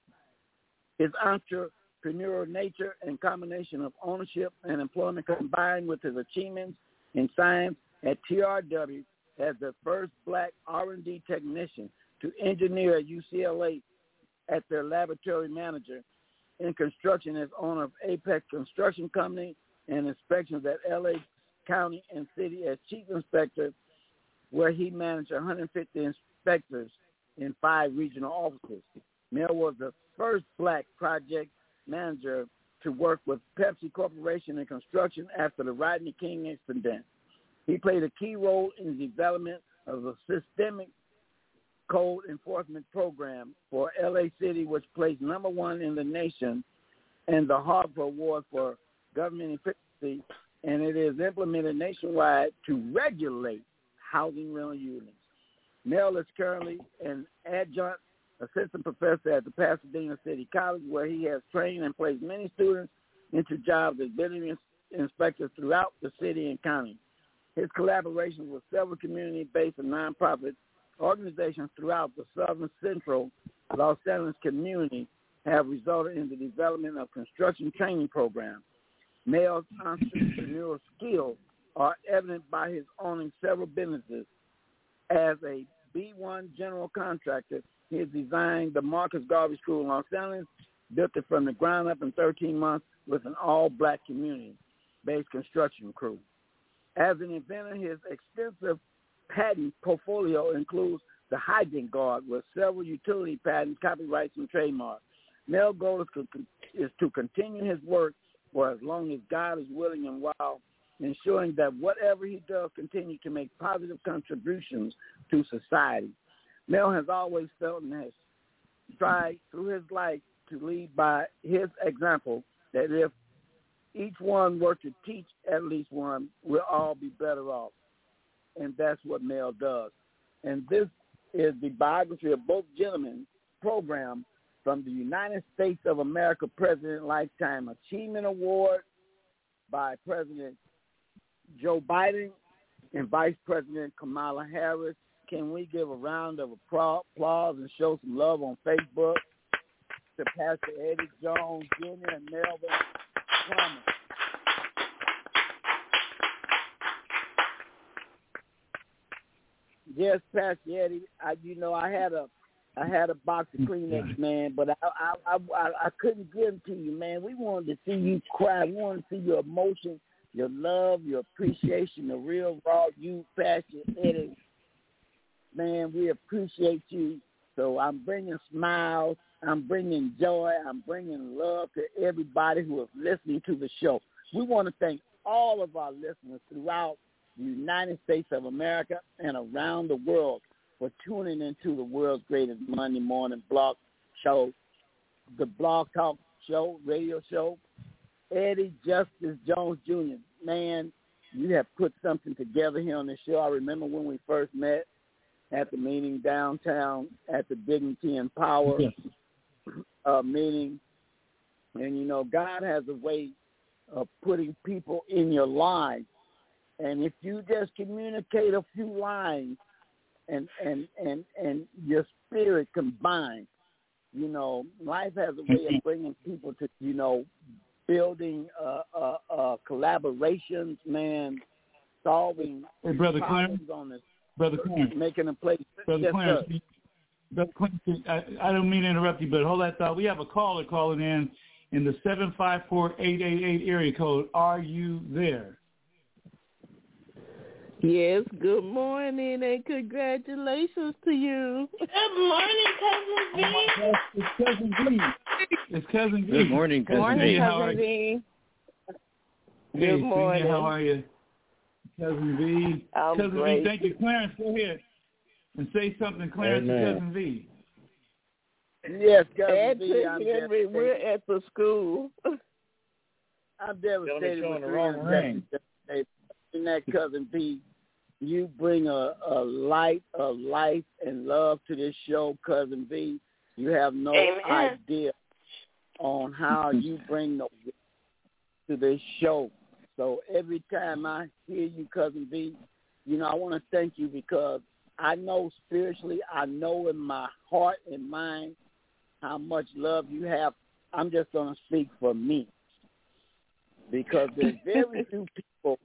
His entrepreneurial nature and combination of ownership and employment, combined with his achievements in science at T R W as the first black R and D technician to engineer at U C L A as their laboratory manager, in construction as owner of Apex Construction Company, and inspections at L A County and City as chief inspector, where he managed one hundred fifty inspectors in five regional offices. Mel was the first black project manager to work with Pepsi Corporation in construction after the Rodney King incident. He played a key role in the development of a systemic code enforcement program for L A City, which placed number one in the nation and the Harper Award for government efficiency, and it is implemented nationwide to regulate housing rental units. Mel is currently an adjunct assistant professor at the Pasadena City College, where he has trained and placed many students into jobs as building inspectors throughout the city and county. His collaborations with several community-based and nonprofit organizations throughout the southern central Los Angeles community have resulted in the development of construction training programs. Mel's entrepreneurial skills are evident by his owning several businesses. As a B one general contractor, he has designed the Marcus Garvey School in Los Angeles, built it from the ground up in thirteen months with an all-black community-based construction crew. As an inventor, his extensive patent portfolio includes the Hydrant Guard with several utility patents, copyrights, and trademarks. Mel's goal is, is to continue his work for as long as God is willing, and while ensuring that whatever he does continue to make positive contributions to society. Mel has always felt and has strived through his life to lead by his example, that if each one were to teach at least one, we'll all be better off. And that's what Mel does. And this is the biography of both gentlemen program from the United States of America President Lifetime Achievement Award by President Joe Biden and Vice President Kamala Harris. Can we give a round of applause and show some love on Facebook to Pastor Eddie Jones Junior and Melvin Plummer? Yes, Pastor Eddie. I, you know, I had a, I had a box of Kleenex, man, but I, I, I, I, I couldn't give them to you, man. We wanted to see you cry. We wanted to see your emotion, your love, your appreciation, the real raw you, Pastor Eddie. Man, we appreciate you. So I'm bringing smiles. I'm bringing joy. I'm bringing love to everybody who is listening to the show. We want to thank all of our listeners throughout the United States of America and around the world for tuning into the world's greatest Monday morning blog show, the Blog Talk show, radio show. Eddie Justice Jones Junior, man, you have put something together here on the show. I remember when we first met at the meeting downtown at the Dignity and Power yes. uh, meeting. And, you know, God has a way of putting people in your lives. And if you just communicate a few lines and, and, and, and your spirit combined, you know, life has a way of bringing people to, you know, building uh, uh, uh, collaborations, man, solving hey, Brother problems Clarence, on this. Brother Clarence. Making a place. Brother yes, Clarence, Brother Clarence I, I don't mean to interrupt you, but hold that thought. We have a caller calling in in the seven five four, eight eight eight area code. Are you there? Yes, good morning and congratulations to you. Good morning, Cousin V. It's Cousin V. It's Cousin V. Good morning, Cousin morning, V. Cousin V. Hey, Good morning. Senior, how are you? Cousin V. I'm Cousin great. V, thank you. Clarence, go ahead and say something, Clarence, Amen. to Cousin V. Yes, Cousin At V, I'm Henry, we're at the school. I'm devastated showing with the wrong ring. In that, Cousin V, you bring a, a light, a life, and love to this show, Cousin V. You have no Amen. idea on how you bring the to this show. So every time I hear you, Cousin V, you know, I want to thank you because I know spiritually, I know in my heart and mind how much love you have. I'm just going to speak for me because there's very few people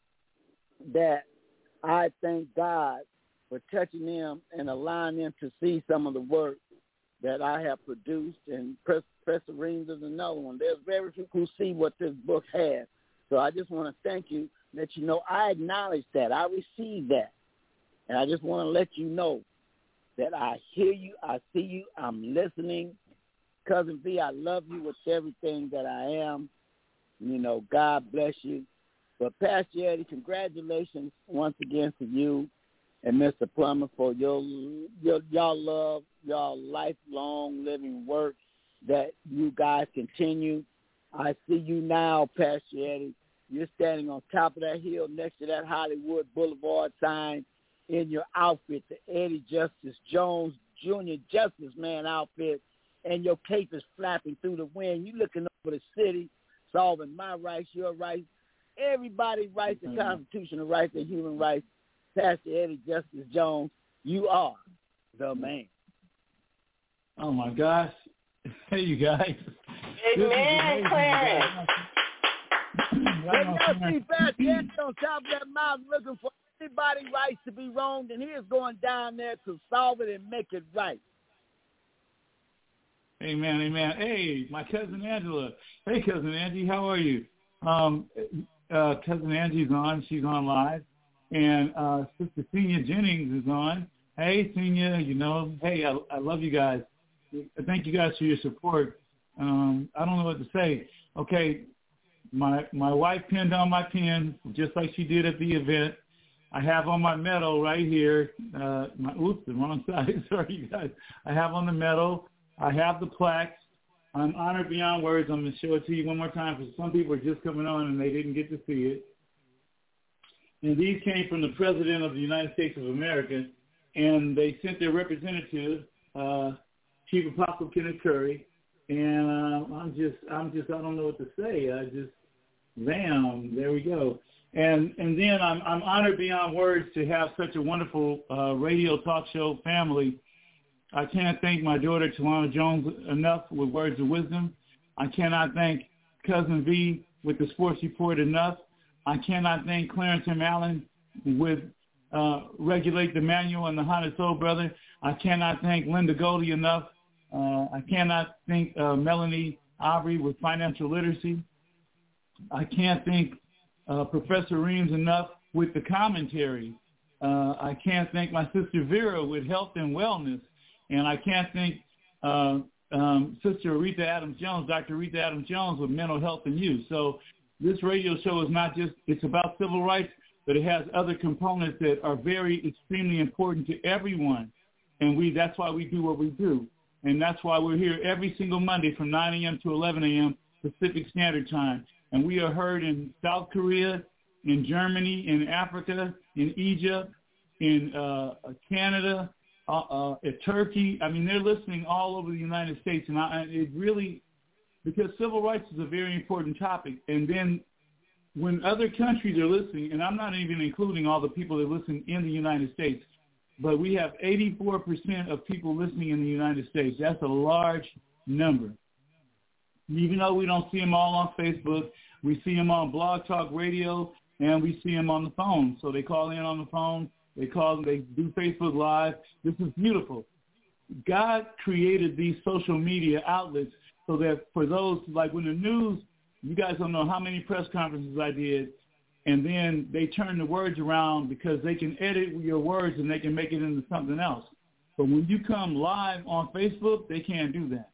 that I thank God for touching them and allowing them to see some of the work that I have produced, and Professor Reams is another one. There's very few who see what this book has. So I just want to thank you, let you know I acknowledge that. I receive that. And I just want to let you know that I hear you, I see you, I'm listening. Cousin V, I love you with everything that I am. You know, God bless you. But Pastor Eddie, congratulations once again to you and Mister Plummer for your, your y'all love, y'all lifelong living work that you guys continue. I see you now, Pastor Eddie. You're standing on top of that hill next to that Hollywood Boulevard sign in your outfit, the Eddie Justice Jones Junior Justice Man outfit, and your cape is flapping through the wind. You looking over the city, solving my rights, your rights, everybody's rights, the constitutional rights and human rights. Pastor Eddie Justice Jones, you are the man. Oh, my gosh. Hey, you guys. Amen, Clarence. When y'all see Pastor Eddie on top of that mountain looking for anybody's rights to be wronged, and he is going down there to solve it and make it right. Amen, amen. Hey, my cousin Angela. Hey, cousin Angie, how are you? Um, uh, cousin Angie's on. She's on live. And uh, Sister Senior Jennings is on. Hey, Senior, you know, hey, I, I love you guys. Thank you guys for your support. Um, I don't know what to say. Okay, my my wife pinned on my pin just like she did at the event. I have on my medal right here. Uh, my, oops, the wrong side. Sorry, you guys. I have on the medal. I have the plaques. I'm honored beyond words. I'm going to show it to you one more time because some people are just coming on and they didn't get to see it. And these came from the President of the United States of America, and they sent their representative, uh, Chief Apostle Kenneth Curry, and uh, I'm just, I'm just, I don't know what to say. I just, bam, there we go. And and then I'm I'm honored beyond words to have such a wonderful uh, radio talk show family. I can't thank my daughter, Talana Jones, enough with words of wisdom. I cannot thank Cousin V with the sports report enough. I cannot thank Clarence M. Allen with uh, Regulate the Manual and the Haunted Soul Brother. I cannot thank Linda Goldie enough. Uh, I cannot thank uh, Melanie Aubrey with Financial Literacy. I can't thank uh, Professor Reams enough with the commentary. Uh, I can't thank my sister Vera with Health and Wellness. And I can't thank uh, um, Sister Aretha Adams-Jones, Doctor Aretha Adams-Jones with Mental Health and Youth. So this radio show is not just, it's about civil rights, but it has other components that are very extremely important to everyone. And we that's why we do what we do. And that's why we're here every single Monday from nine a.m. to eleven a.m. Pacific Standard Time. And we are heard in South Korea, in Germany, in Africa, in Egypt, in uh, Canada, uh, uh, at Turkey. I mean, they're listening all over the United States. And I, it really, because civil rights is a very important topic. And then when other countries are listening, and I'm not even including all the people that listen in the United States, but we have eighty-four percent of people listening in the United States. That's a large number. Even though we don't see them all on Facebook, we see them on Blog Talk Radio, and we see them on the phone. So they call in on the phone. They call. They do Facebook Live. This is beautiful. God created these social media outlets so that for those, like when the news, you guys don't know how many press conferences I did, and then they turn the words around because they can edit your words and they can make it into something else. But when you come live on Facebook, they can't do that.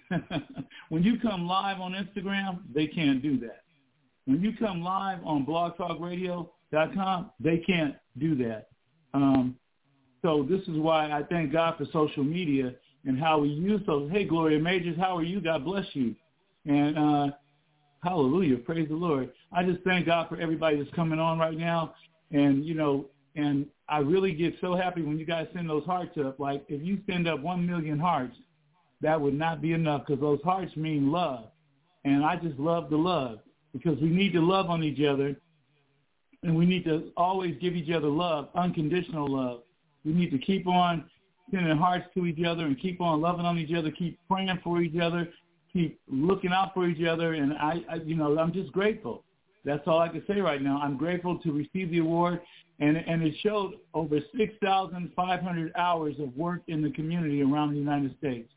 When you come live on Instagram, they can't do that. When you come live on blog talk radio dot com, they can't do that. Um, so this is why I thank God for social media and how we use those. Hey, Gloria Majors, how are you? God bless you. And uh, hallelujah, praise the Lord. I just thank God for everybody that's coming on right now. And, you know, and I really get so happy when you guys send those hearts up. Like if you send up one million hearts, that would not be enough because those hearts mean love. And I just love the love because we need to love on each other, and we need to always give each other love, unconditional love. We need to keep on sending hearts to each other and keep on loving on each other, keep praying for each other, keep looking out for each other. And, I, I you know, I'm just grateful. That's all I can say right now. I'm grateful to receive the award, and, and it showed over six thousand five hundred hours of work in the community around the United States.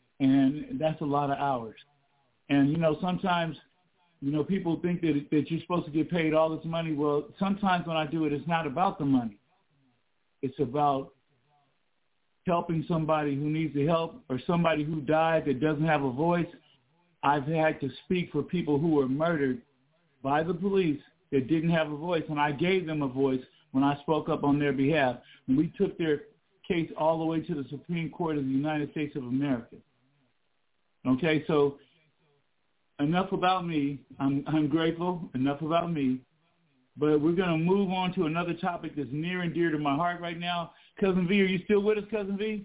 And that's a lot of hours. And, you know, sometimes, you know, people think that, that you're supposed to get paid all this money. Well, sometimes when I do it, it's not about the money. It's about helping somebody who needs the help or somebody who died that doesn't have a voice. I've had to speak for people who were murdered by the police that didn't have a voice, and I gave them a voice when I spoke up on their behalf. And we took their case all the way to the Supreme Court of the United States of America. Okay, so enough about me. I'm, I'm grateful. Enough about me. But we're going to move on to another topic that's near and dear to my heart right now. Cousin V, are you still with us, Cousin V?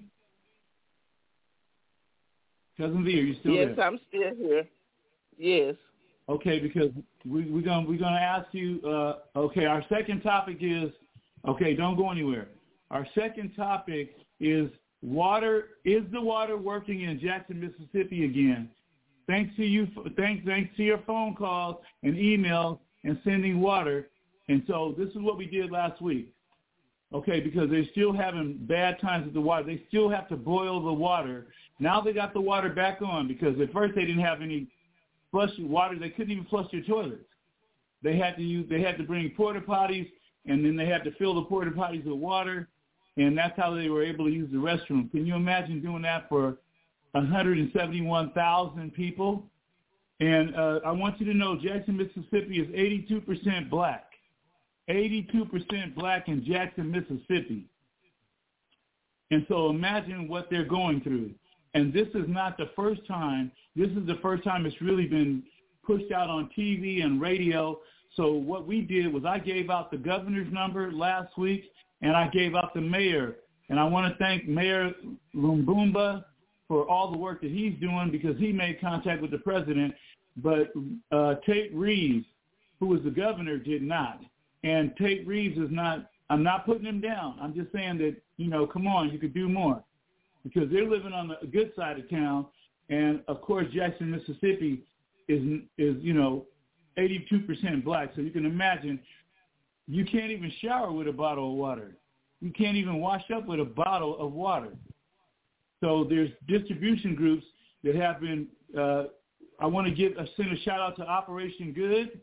Cousin V, are you still yes, there? Yes, I'm still here. Yes. Okay, because we, we're going we're going to ask you. Uh, okay, our second topic is. Okay, don't go anywhere. Our second topic is water. Is the water working in Jackson, Mississippi again? Thanks to you. Thanks thanks to your phone calls and emails and sending water. And so this is what we did last week. Okay, because they're still having bad times with the water. They still have to boil the water. Now they got the water back on because at first they didn't have any flush water. They couldn't even flush their toilets. They had to use. They had to bring porta potties, and then they had to fill the porta potties with water, and that's how they were able to use the restroom. Can you imagine doing that for one hundred seventy-one thousand people? And uh, I want you to know Jackson, Mississippi is eighty-two percent black. eighty-two percent black in Jackson, Mississippi. And so imagine what they're going through. And this is not the first time. This is the first time it's really been pushed out on T V and radio. So what we did was I gave out the governor's number last week, and I gave out the mayor. And I want to thank Mayor Lumumba for all the work that he's doing because he made contact with the president. But uh, Tate Reeves, who was the governor, did not. And Tate Reeves is not, I'm not putting him down. I'm just saying that, you know, come on, you could do more. Because they're living on the good side of town. And, of course, Jackson, Mississippi is, is you know, eighty-two percent black. So you can imagine you can't even shower with a bottle of water. You can't even wash up with a bottle of water. So there's distribution groups that have been, uh, I want to give, uh, send a shout out to Operation Good.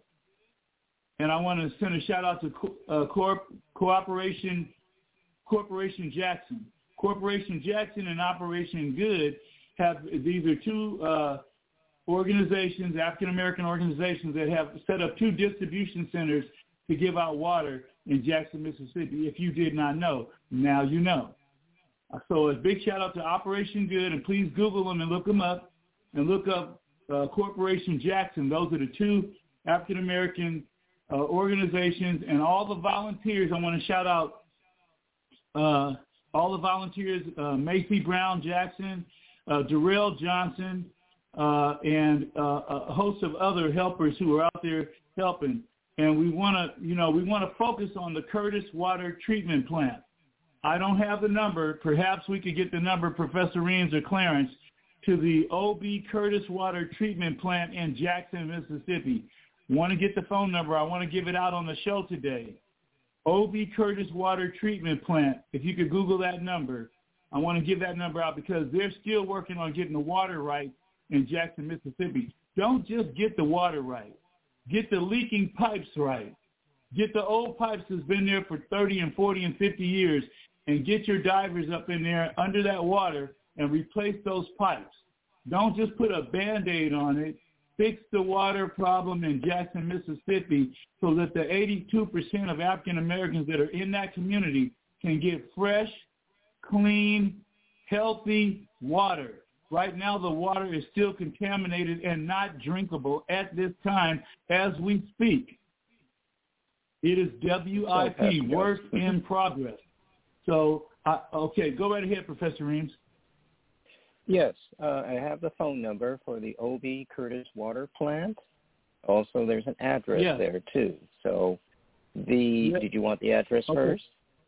And I want to send a shout out to uh, Corp, Cooperation, Corporation Jackson. Corporation Jackson and Operation Good have, these are two uh, organizations, African-American organizations that have set up two distribution centers to give out water in Jackson, Mississippi. If you did not know, now you know. So a big shout out to Operation Good, and please Google them and look them up, and look up uh, Corporation Jackson. Those are the two African-American uh, organizations, and all the volunteers. I want to shout out uh, all the volunteers, uh, Macy Brown Jackson, uh, Darrell Johnson, uh, and uh, a host of other helpers who are out there helping. And we want to, you know, we want to focus on the Curtis Water Treatment Plant. I don't have the number. Perhaps we could get the number, Professor Reams or Clarence, to the O B Curtis Water Treatment Plant in Jackson, Mississippi. Want to get the phone number. I want to give it out on the show today. O B Curtis Water Treatment Plant. If you could Google that number, I want to give that number out because they're still working on getting the water right in Jackson, Mississippi. Don't just get the water right. Get the leaking pipes right. Get the old pipes that's been there for thirty and forty and fifty years, and get your divers up in there under that water and replace those pipes. Don't just put a Band-Aid on it. Fix the water problem in Jackson, Mississippi, so that the eighty-two percent of African Americans that are in that community can get fresh, clean, healthy water. Right now, the water is still contaminated and not drinkable at this time as we speak. It is W I P, work in progress. So, uh, okay, go right ahead, Professor Reams. Yes, uh, I have the phone number for the O B Curtis Water Plant. Also, there's an address yes. there, too. So, the yes. did you want the address okay. first?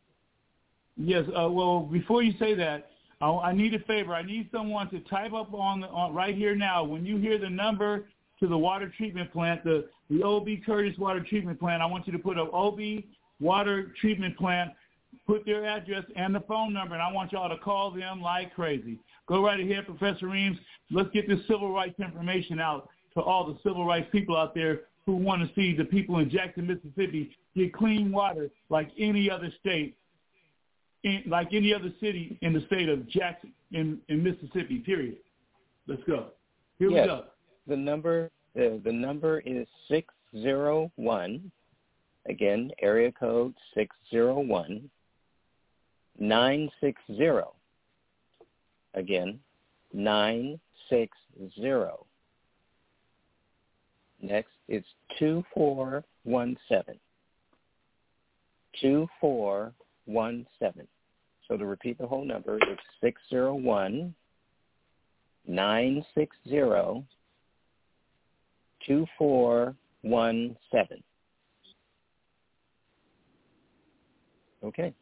Yes, uh, well, before you say that, I, I need a favor. I need someone to type up on, the, on right here now. When you hear the number to the water treatment plant, the, the O B Curtis Water Treatment Plant, I want you to put an O B Water Treatment Plant, put their address and the phone number, and I want y'all to call them like crazy. Go right ahead, Professor Reams. Let's get this civil rights information out to all the civil rights people out there who want to see the people in Jackson, Mississippi get clean water like any other state, in, like any other city in the state of Jackson, in, in Mississippi, period. Let's go. Here yes. we go. The number, uh, the number is six zero one, again, area code six zero one, nine six zero. Again, nine six zero. Next, it's two four one seven. two four one seven. So to repeat the whole number, it's six zero one, nine six zero, two four one seven. Okay.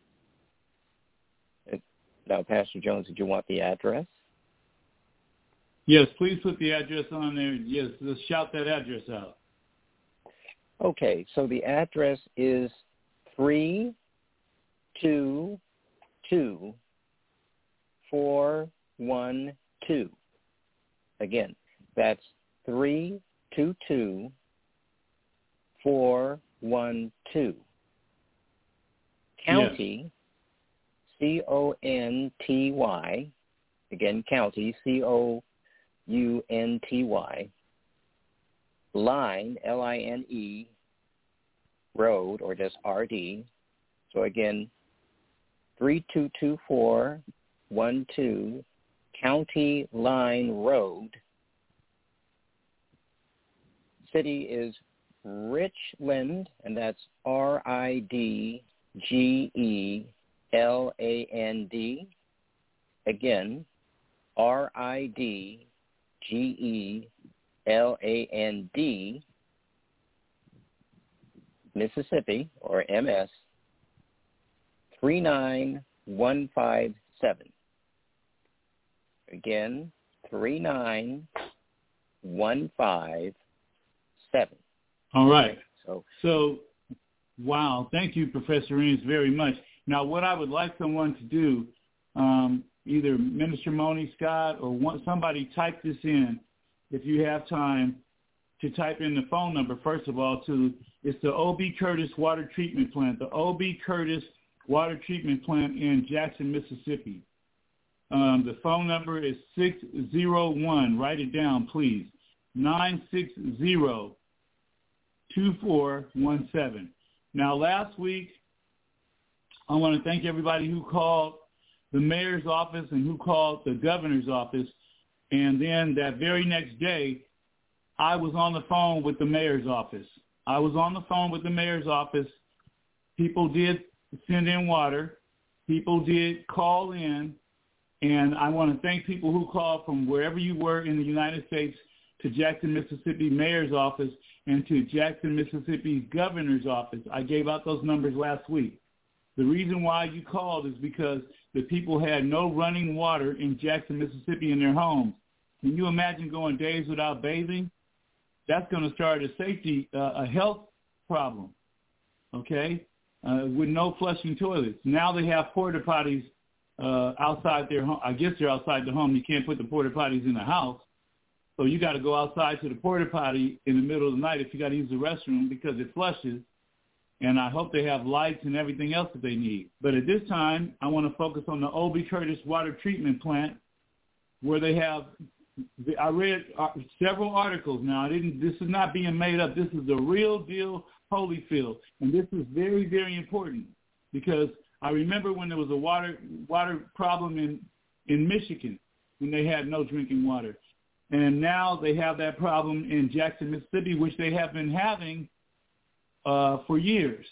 Now, Pastor Jones, did you want the address? Yes, please put the address on there. Yes, let's shout that address out. Okay, so the address is three two two four one two. Again, that's three two two four one two. County. Yes. C O N T Y, again, county, C O U N T Y, line, L I N E, road, or just R D. So again, three two two four one two, County Line Road. City is Richland, and that's R I D G E L A N D. Again, R I D G E L A N D, Mississippi, or M S, three nine one five seven. Again, three nine one five seven. All right. So, so, wow. Thank you, Professor Reams, very much. Now, what I would like someone to do, um, either Minister Moni Scott or one, somebody type this in, if you have time, to type in the phone number, first of all, to it's the O B. Curtis Water Treatment Plant, the O B. Curtis Water Treatment Plant in Jackson, Mississippi. Um, the phone number is six oh one, write it down, please, nine six zero, two four one seven. Now, last week, I want to thank everybody who called the mayor's office and who called the governor's office. And then that very next day, I was on the phone with the mayor's office. I was on the phone with the mayor's office. People did send in water. People did call in. And I want to thank people who called from wherever you were in the United States to Jackson, Mississippi mayor's office and to Jackson, Mississippi's governor's office. I gave out those numbers last week. The reason why you called is because the people had no running water in Jackson, Mississippi in their homes. Can you imagine going days without bathing? That's going to start a safety, uh, a health problem, okay, uh, with no flushing toilets. Now they have porta potties uh, outside their home. I guess they're outside the home. You can't put the porta potties in the house. So you got to go outside to the porta potty in the middle of the night if you got to use the restroom because it flushes. And I hope they have lights and everything else that they need. But at this time, I want to focus on the O B. Curtis Water Treatment Plant, where they have, I read several articles now. I didn't. This is not being made up. This is the real deal, Holyfield. And this is very, very important because I remember when there was a water water problem in, in Michigan when they had no drinking water. And now they have that problem in Jackson, Mississippi, which they have been having Uh, for years.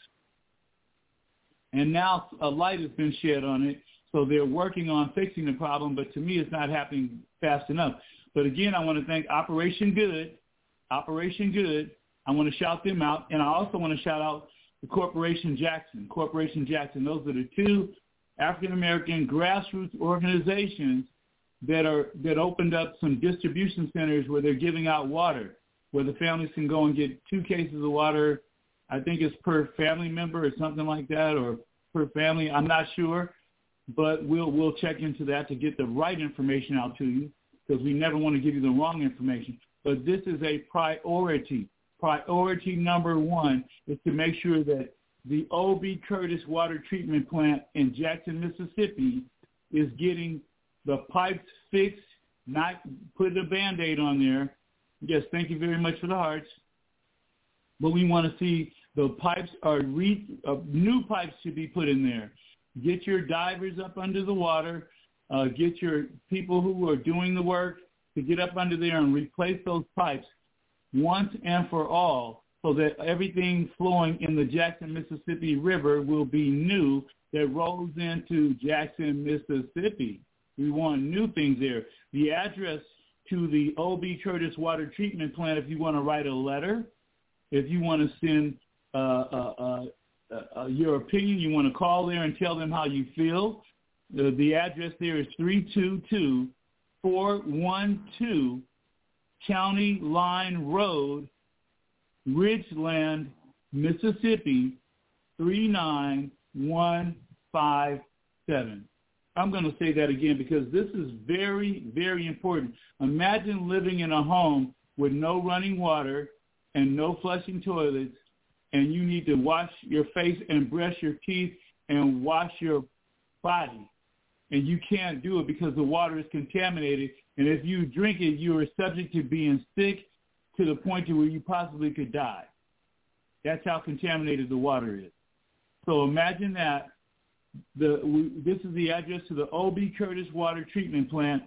And now a light has been shed on it, so they're working on fixing the problem, but to me it's not happening fast enough. But again, I want to thank Operation Good, Operation Good. I want to shout them out, and I also want to shout out the Corporation Jackson. Corporation Jackson, those are the two African-American grassroots organizations that are that opened up some distribution centers where they're giving out water, where the families can go and get two cases of water. I think it's per family member or something like that, or per family. I'm not sure, but we'll we'll check into that to get the right information out to you because we never want to give you the wrong information. But this is a priority. Priority number one is to make sure that the O B. Curtis Water Treatment Plant in Jackson, Mississippi is getting the pipes fixed, not putting a Band-Aid on there. Yes, thank you very much for the hearts. But we want to see the pipes are re, uh, new pipes should be put in there. Get your divers up under the water. Uh, get your people who are doing the work to get up under there and replace those pipes once and for all so that everything flowing in the Jackson, Mississippi River will be new that rolls into Jackson, Mississippi. We want new things there. The address to the O B. Curtis Water Treatment Plant, if you want to write a letter, if you want to send uh, uh, uh, uh, your opinion, you want to call there and tell them how you feel. The, the address there is three two two, four one two County Line Road, Ridgeland, Mississippi, three nine one five seven. I'm going to say that again because this is very, very important. Imagine living in a home with no running water and no flushing toilets, and you need to wash your face and brush your teeth and wash your body. And you can't do it because the water is contaminated. And if you drink it, you are subject to being sick to the point to where you possibly could die. That's how contaminated the water is. So imagine that. The, we, this is the address to the O B. Curtis Water Treatment Plant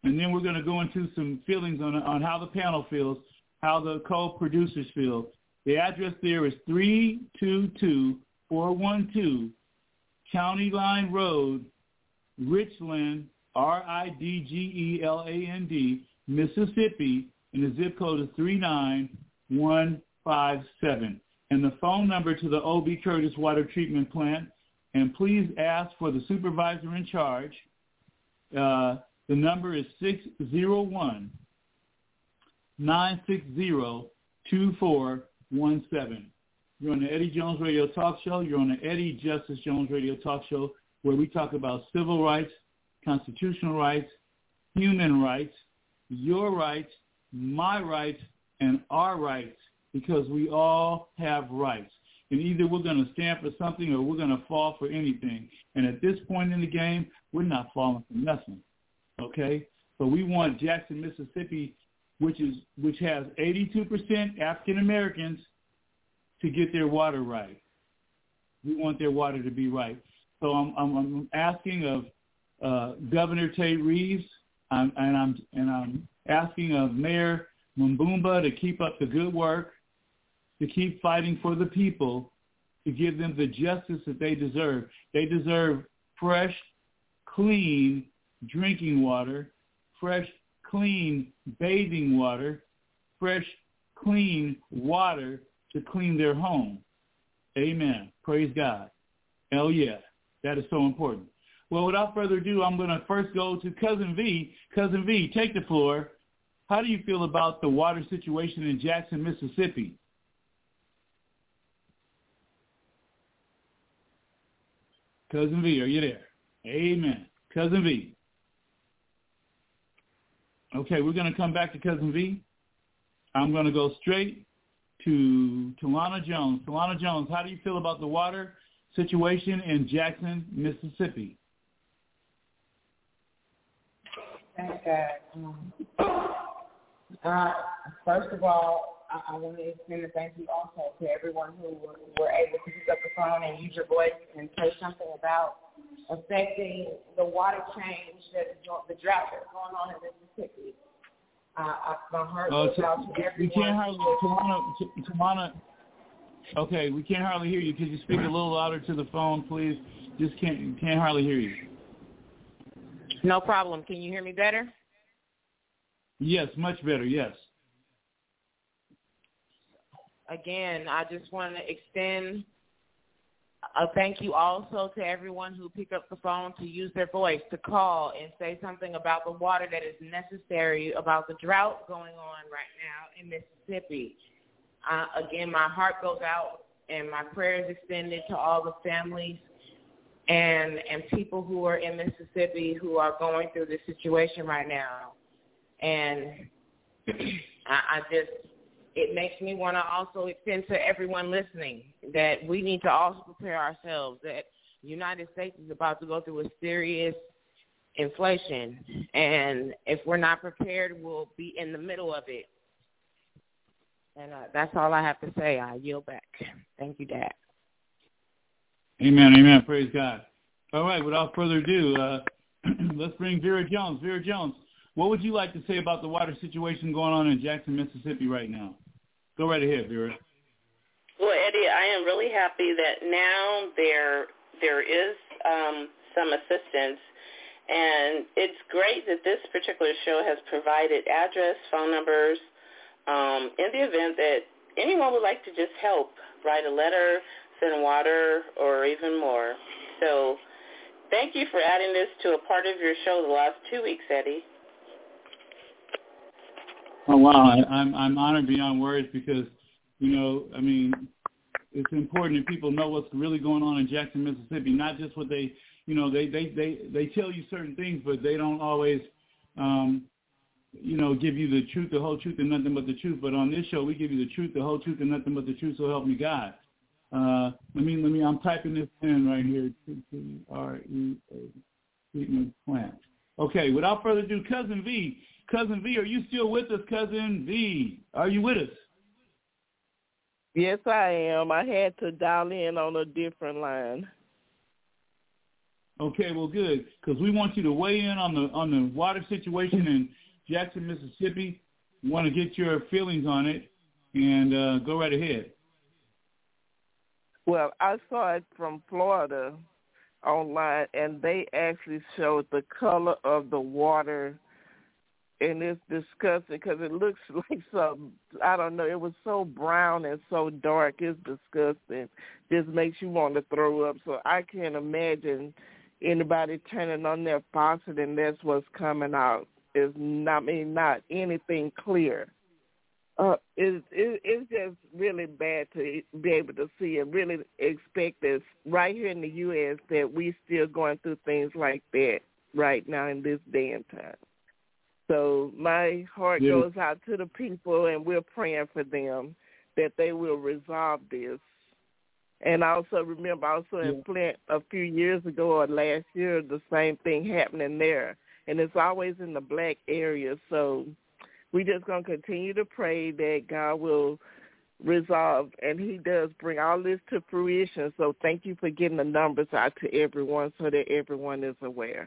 and then we're going to go into some feelings on on how the panel feels, how the co-producers feel. The address there is three two two four one two County Line Road, Richland, R I D G E L A N D, Mississippi, and the zip code is three nine one five seven. And the phone number to the O B. Curtis Water Treatment Plant, and please ask for the supervisor in charge. Uh, the number is six zero one, nine six zero, two four one seven. You're on the Eddie Jones Radio Talk Show. You're on the Eddie Justice Jones Radio Talk Show, where we talk about civil rights, constitutional rights, human rights, your rights, my rights, and our rights, because we all have rights. And either we're going to stand for something or we're going to fall for anything. And at this point in the game, we're not falling for nothing, okay? So we want Jackson, Mississippi, which is which has eighty-two percent African Americans, to get their water right. We want their water to be right. So I'm, I'm, I'm asking of uh, Governor Tate Reeves, I'm, and I'm and I'm asking of Mayor Mbumba to keep up the good work, to keep fighting for the people, to give them the justice that they deserve. They deserve fresh, clean drinking water, fresh, clean bathing water, fresh, clean water to clean their home. Amen. Praise God. Hell yeah. That is so important. Well, without further ado, I'm going to first go to Cousin V. Cousin V, take the floor. How do you feel about the water situation in Jackson, Mississippi? Cousin V, are you there? Amen. Cousin V. Okay, we're going to come back to Cousin V. I'm going to go straight to Talana Jones. Talana Jones, how do you feel about the water situation in Jackson, Mississippi? Thank God. Um, uh, first of all, I, I want to extend a thank you also to everyone who were, who were able to pick up the phone and use your voice and say something about affecting the water change, that is, the drought that's going on in Mississippi. Uh, I, my heart goes uh, out to everyone. We can't hardly, Talana, Talana, okay, we can't hardly hear you. Could you speak a little louder to the phone, please? Just can't can't hardly hear you. No problem. Can you hear me better? Yes, much better, yes. Again, I just want to extend a thank you also to everyone who picked up the phone to use their voice, to call and say something about the water that is necessary, about the drought going on right now in Mississippi. Uh, again, my heart goes out and my prayers extended to all the families and and people who are in Mississippi who are going through this situation right now. And I, I just, it makes me want to also extend to everyone listening that we need to also prepare ourselves, that the United States is about to go through a serious inflation. And if we're not prepared, we'll be in the middle of it. And uh, that's all I have to say. I yield back. Thank you, Dad. Amen, amen. Praise God. All right, without further ado, uh, let's bring Vera Jones. Vera Jones, what would you like to say about the water situation going on in Jackson, Mississippi right now? Go right ahead, Vera. Well, Eddie, I am really happy that now there there is um, some assistance, and it's great that this particular show has provided address, phone numbers, um, in the event that anyone would like to just help, write a letter, send water, or even more. So thank you for adding this to a part of your show the last two weeks, Eddie. Oh, wow. I, I'm I'm honored beyond words because, you know, I mean, it's important that people know what's really going on in Jackson, Mississippi, not just what they, you know, they, they, they, they tell you certain things, but they don't always, um, you know, give you the truth, the whole truth, and nothing but the truth. But on this show, we give you the truth, the whole truth, and nothing but the truth, so help me God. Uh, let me, let me, I'm typing this in right here, T T R E A, treatment plant. Okay, without further ado, Cousin V. Cousin V, are you still with us, Cousin V? Are you with us? Yes, I am. I had to dial in on a different line. Okay, well, good, because we want you to weigh in on the on the water situation in Jackson, Mississippi. We want to get your feelings on it, and uh, go right ahead. Well, I saw it from Florida online, and they actually showed the color of the water, and it's disgusting because it looks like some, I don't know, it was so brown and so dark. It's disgusting. Just makes you want to throw up. So I can't imagine anybody turning on their faucet and that's what's coming out. It's not, I mean, not anything clear. Uh, it, it, it's just really bad to be able to see and really expect this right here in the U S that we still going through things like that right now in this day and time. So my heart yeah. goes out to the people, and we're praying for them that they will resolve this. And I also remember also in Flint a few years ago or last year, the same thing happening there. And it's always in the black area. So we just going to continue to pray that God will resolve, and he does bring all this to fruition. So thank you for getting the numbers out to everyone so that everyone is aware.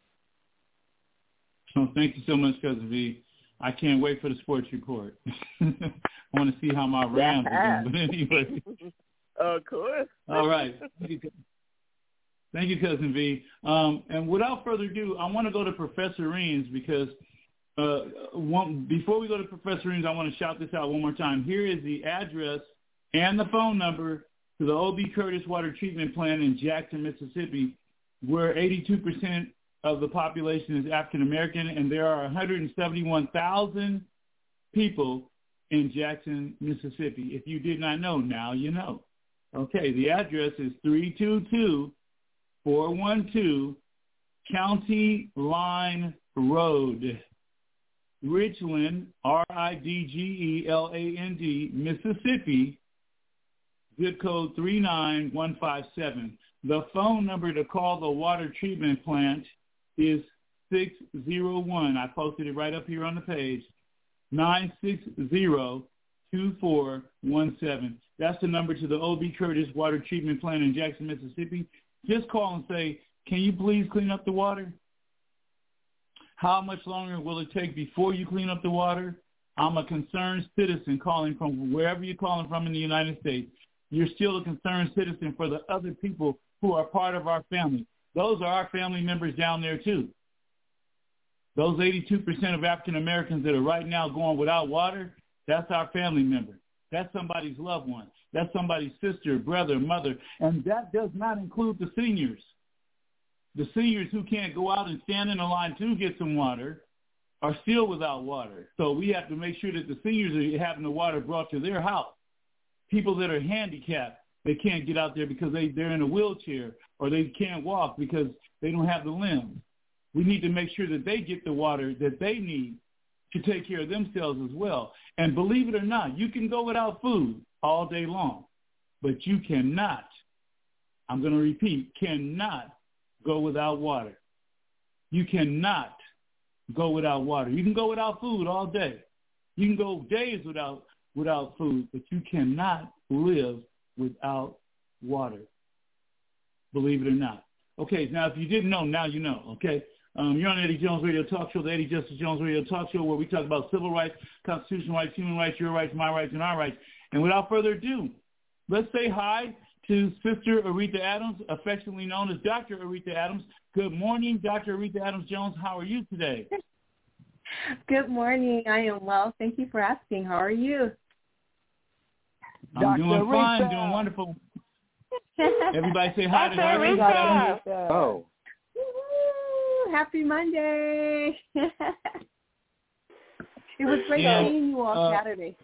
So thank you so much, Cousin V. I can't wait for the sports report. I want to see how my Rams are doing. But anyway. Of course. All right. Thank you, Thank you Cousin V. Um, and without further ado, I want to go to Professor Reams because uh, one, before we go to Professor Reams, I want to shout this out one more time. Here is the address and the phone number to the O B. Curtis Water Treatment Plant in Jackson, Mississippi, where eighty-two percent of the population is African American, and there are one hundred seventy-one thousand people in Jackson, Mississippi. If you did not know, now you know. Okay, the address is three two two, four one two County Line Road, Richland, R I D G E L A N D, Mississippi, zip code three nine one five seven. The phone number to call the water treatment plant is six zero one, I posted it right up here on the page, nine six zero, two four one seven. That's the number to the O B. Curtis Water Treatment Plant in Jackson, Mississippi. Just call and say, can you please clean up the water? How much longer will it take before you clean up the water? I'm a concerned citizen calling from wherever you're calling from in the United States. You're still a concerned citizen for the other people who are part of our family. Those are our family members down there too. Those eighty-two percent of African Americans that are right now going without water, that's our family member. That's somebody's loved one. That's somebody's sister, brother, mother. And that does not include the seniors. The seniors who can't go out and stand in a line to get some water are still without water. So we have to make sure that the seniors are having the water brought to their house. People that are handicapped, they can't get out there because they, they're in a wheelchair, or they can't walk because they don't have the limbs. We need to make sure that they get the water that they need to take care of themselves as well. And believe it or not, you can go without food all day long, but you cannot, I'm going to repeat, cannot go without water. You cannot go without water. You can go without food all day. You can go days without without food, but you cannot live without water. Believe it or not. Okay, now if you didn't know, now you know, okay? Um, you're on the Eddie Jones Radio Talk Show, the Eddie Justice Jones Radio Talk Show, where we talk about civil rights, constitutional rights, human rights, your rights, my rights, and our rights. And without further ado, let's say hi to Sister Aretha Adams, affectionately known as Doctor Aretha Adams. Good morning, Doctor Aretha Adams Jones. How are you today? Good morning. I am well. Thank you for asking. How are you? I'm Doctor doing Aretha. fine, doing wonderful. Everybody say hi to Doctor Doctor Aretha. Adams. Oh. Woo, happy Monday. It was great And, seeing you on uh, Saturday.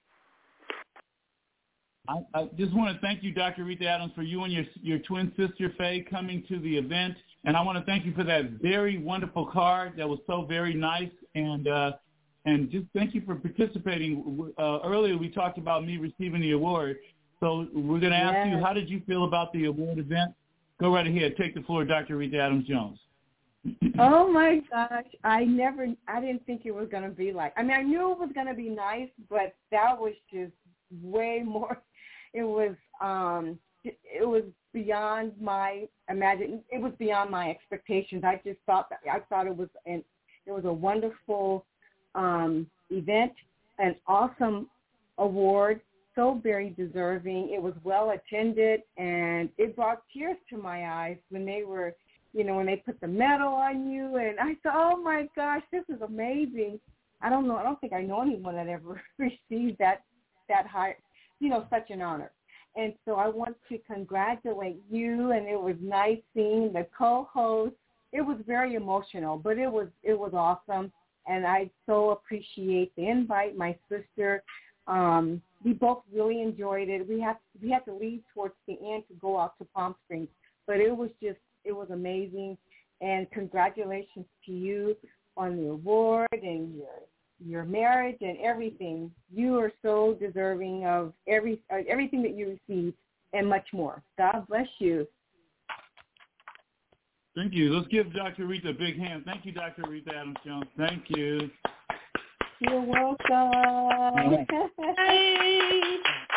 I, I just want to thank you, Doctor Aretha Adams, for you and your your twin sister, Faye, coming to the event. And I want to thank you for that very wonderful card that was so very nice. And uh, and just thank you for participating. Uh, earlier we talked about me receiving the award. So we're going to ask Yes. you, how did you feel about the award event? Go right ahead. Take the floor, Doctor Aretha Adams Jones. Oh, my gosh. I never, I didn't think it was going to be like, I mean, I knew it was going to be nice, but that was just way more. It was, um, it was beyond my imagine. It was beyond my expectations. I just thought that I thought it was an it was a wonderful um, event, an awesome award, so very deserving. It was well attended, and it brought tears to my eyes when they were, you know, when they put the medal on you, and I thought, oh my gosh, this is amazing. I don't know. I don't think I know anyone that ever received that that high, you know, such an honor. And so I want to congratulate you, and it was nice seeing the co-host. It was very emotional, but it was it was awesome, and I so appreciate the invite. My sister, um, we both really enjoyed it. We had we had to leave towards the end to go out to Palm Springs, but it was just it was amazing. And congratulations to you on the award and your your marriage and everything. You are so deserving of every uh, everything that you received and much more. God bless you. Thank you. Let's give Doctor Aretha a big hand. Thank you, Doctor Aretha Adams-Jones. Thank you. You're welcome. Hey.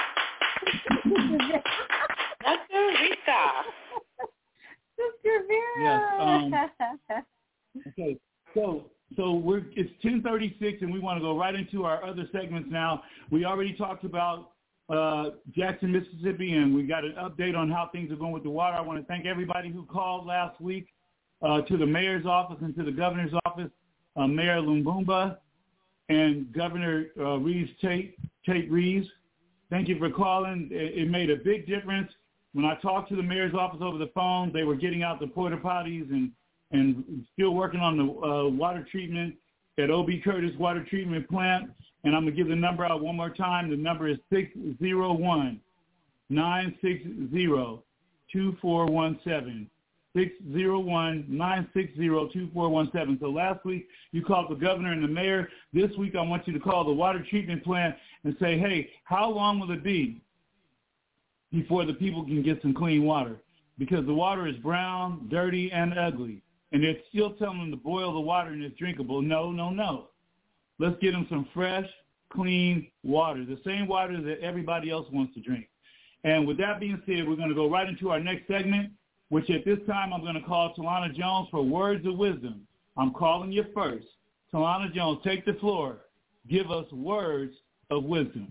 Doctor Aretha. Sister Vera. Yes. Um, okay. So so we're it's ten thirty-six, and we want to go right into our other segments now. We already talked about uh, Jackson, Mississippi, and we got an update on how things are going with the water. I want to thank everybody who called last week uh, to the mayor's office and to the governor's office, uh, Mayor Lumumba and Governor uh, Reeves Tate, Tate Reeves. Thank you for calling. It, it made a big difference. When I talked to the mayor's office over the phone, they were getting out the porta potties and, and still working on the uh, water treatment at O B. Curtis Water Treatment Plant. And I'm going to give the number out one more time. The number is six zero one, nine six zero, two four one seven. six zero one, nine six zero, two four one seven. So last week you called the governor and the mayor. This week I want you to call the water treatment plant and say, hey, how long will it be before the people can get some clean water? Because the water is brown, dirty, and ugly. And they're still telling them to boil the water and it's drinkable. No, no, no. Let's get them some fresh, clean water, the same water that everybody else wants to drink. And with that being said, we're going to go right into our next segment, which at this time I'm going to call Talana Jones for Words of Wisdom. I'm calling you first. Talana Jones, take the floor. Give us words of wisdom.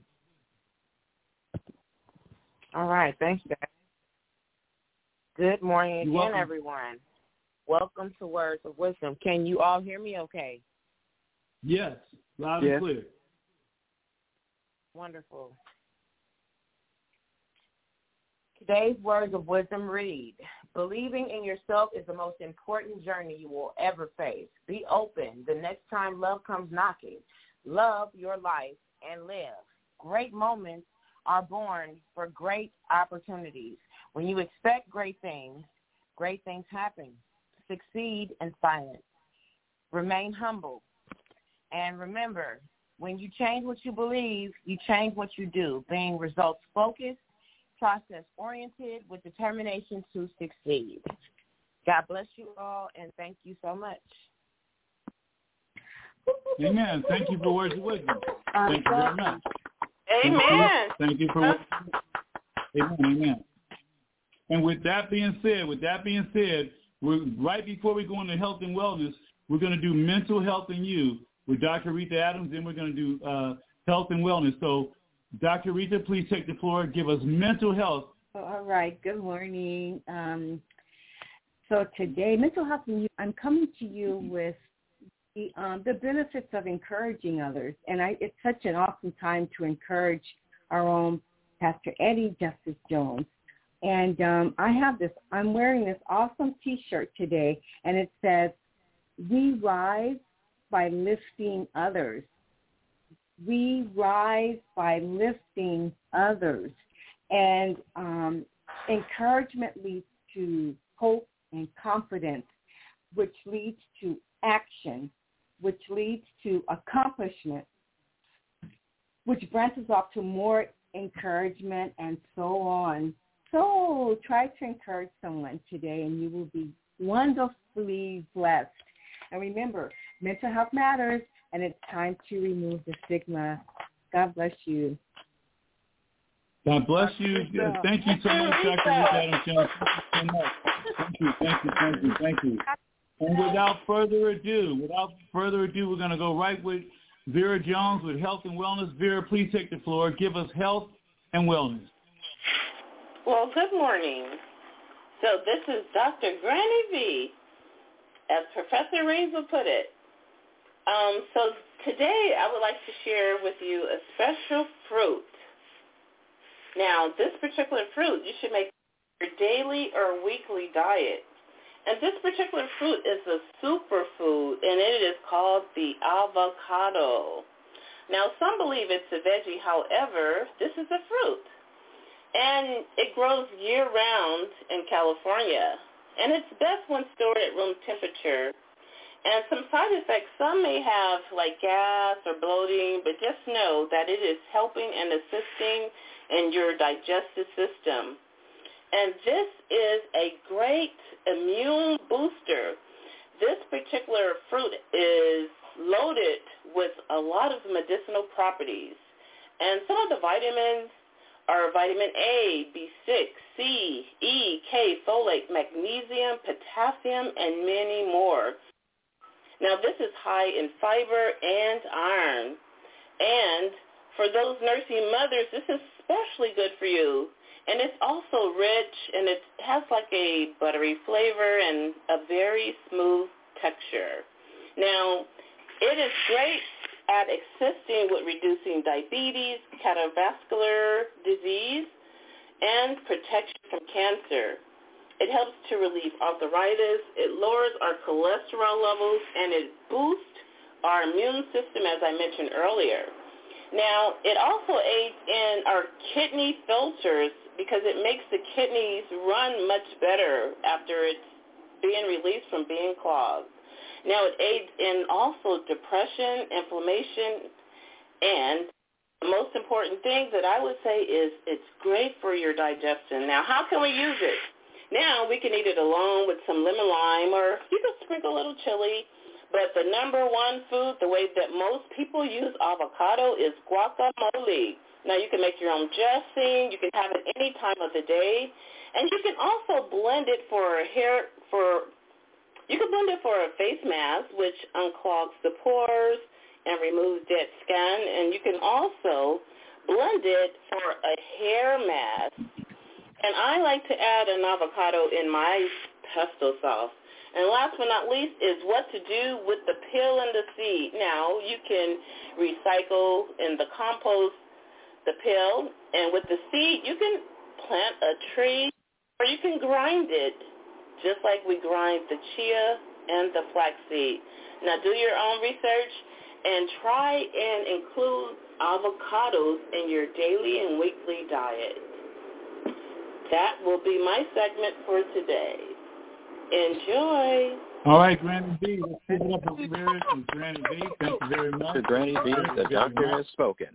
All right. Thanks, Dad. Good morning again, welcome. everyone. Welcome to Words of Wisdom. Can you all hear me okay? Yes, loud yes. and clear. Wonderful. Today's Words of Wisdom read, believing in yourself is the most important journey you will ever face. Be open the next time love comes knocking. Love your life and live. Great moments are born for great opportunities. When you expect great things, great things happen. Succeed in silence. Remain humble. And remember, when you change what you believe, you change what you do, being results-focused, process-oriented, with determination to succeed. God bless you all, and thank you so much. Amen. Thank you for words of wisdom. Thank you very much. Amen. Thank you for words of wisdom. Amen. Amen. And with that being said, with that being said, we're, right before we go into health and wellness, we're going to do mental health and you with Doctor Aretha Adams, and we're going to do uh, health and wellness. So, Doctor Aretha, please take the floor. Give us mental health. All right. Good morning. Um, so today, mental health and you, I'm coming to you with the, um, the benefits of encouraging others. And I, it's such an awesome time to encourage our own Pastor Eddie Justice Jones. And um, I have this, I'm wearing this awesome T-shirt today, and it says, we rise by lifting others. We rise by lifting others. And um, encouragement leads to hope and confidence, which leads to action, which leads to accomplishment, which branches off to more encouragement and so on. So try to encourage someone today, and you will be wonderfully blessed. And remember, mental health matters, and it's time to remove the stigma. God bless you. God bless you. Thank you so much, Doctor Ruth Adams Jones. Thank you so much. Thank you, thank you, thank you, thank you. And without further ado, without further ado, we're going to go right with Vera Jones with Health and Wellness. Vera, please take the floor. Give us health and wellness. Well, good morning. So this is Doctor Granny V, as Professor Reeves would put it. Um, so today I would like to share with you a special fruit. Now, this particular fruit you should make your daily or weekly diet. And this particular fruit is a superfood, and it is called the avocado. Now, some believe it's a veggie. However, this is a fruit. And it grows year-round in California. And it's best when stored at room temperature. And some side effects, some may have like gas or bloating, but just know that it is helping and assisting in your digestive system. And this is a great immune booster. This particular fruit is loaded with a lot of medicinal properties. And some of the vitamins are vitamin A, B six, C, E, K, folate, magnesium, potassium, and many more. Now, this is high in fiber and iron. And for those nursing mothers, this is especially good for you. And it's also rich, and it has like a buttery flavor and a very smooth texture. Now, it is great at assisting with reducing diabetes, cardiovascular disease, and protection from cancer. It helps to relieve arthritis. It lowers our cholesterol levels, and it boosts our immune system, as I mentioned earlier. Now, it also aids in our kidney filters because it makes the kidneys run much better after it's being released from being clogged. Now, it aids in also depression, inflammation, and the most important thing that I would say is it's great for your digestion. Now, how can we use it? Now, we can eat it alone with some lemon lime, or you can sprinkle a little chili. But the number one food, the way that most people use avocado, is guacamole. Now, you can make your own dressing. You can have it any time of the day. And you can also blend it for a hair, for, you can blend it for a face mask, which unclogs the pores and removes dead skin. And you can also blend it for a hair mask. And I like to add an avocado in my pesto sauce. And last but not least is what to do with the peel and the seed. Now, you can recycle in the compost the peel, and with the seed, you can plant a tree, or you can grind it, just like we grind the chia and the flaxseed. Now, do your own research and try and include avocados in your daily and weekly diet. That will be my segment for today. Enjoy. All right, Granny B, let's pick it up with Vera and Granny B. Thank you very much. To Granny B, the doctor has spoken.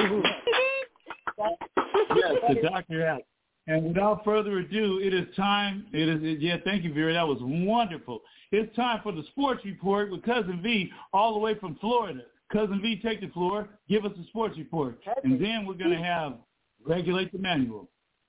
Yes, the doctor has. And without further ado, it is time. It is yeah. Thank you, Vera. That was wonderful. It's time for the sports report with Cousin V, all the way from Florida. Cousin V, take the floor. Give us the sports report, and then we're going to have regulate the manual.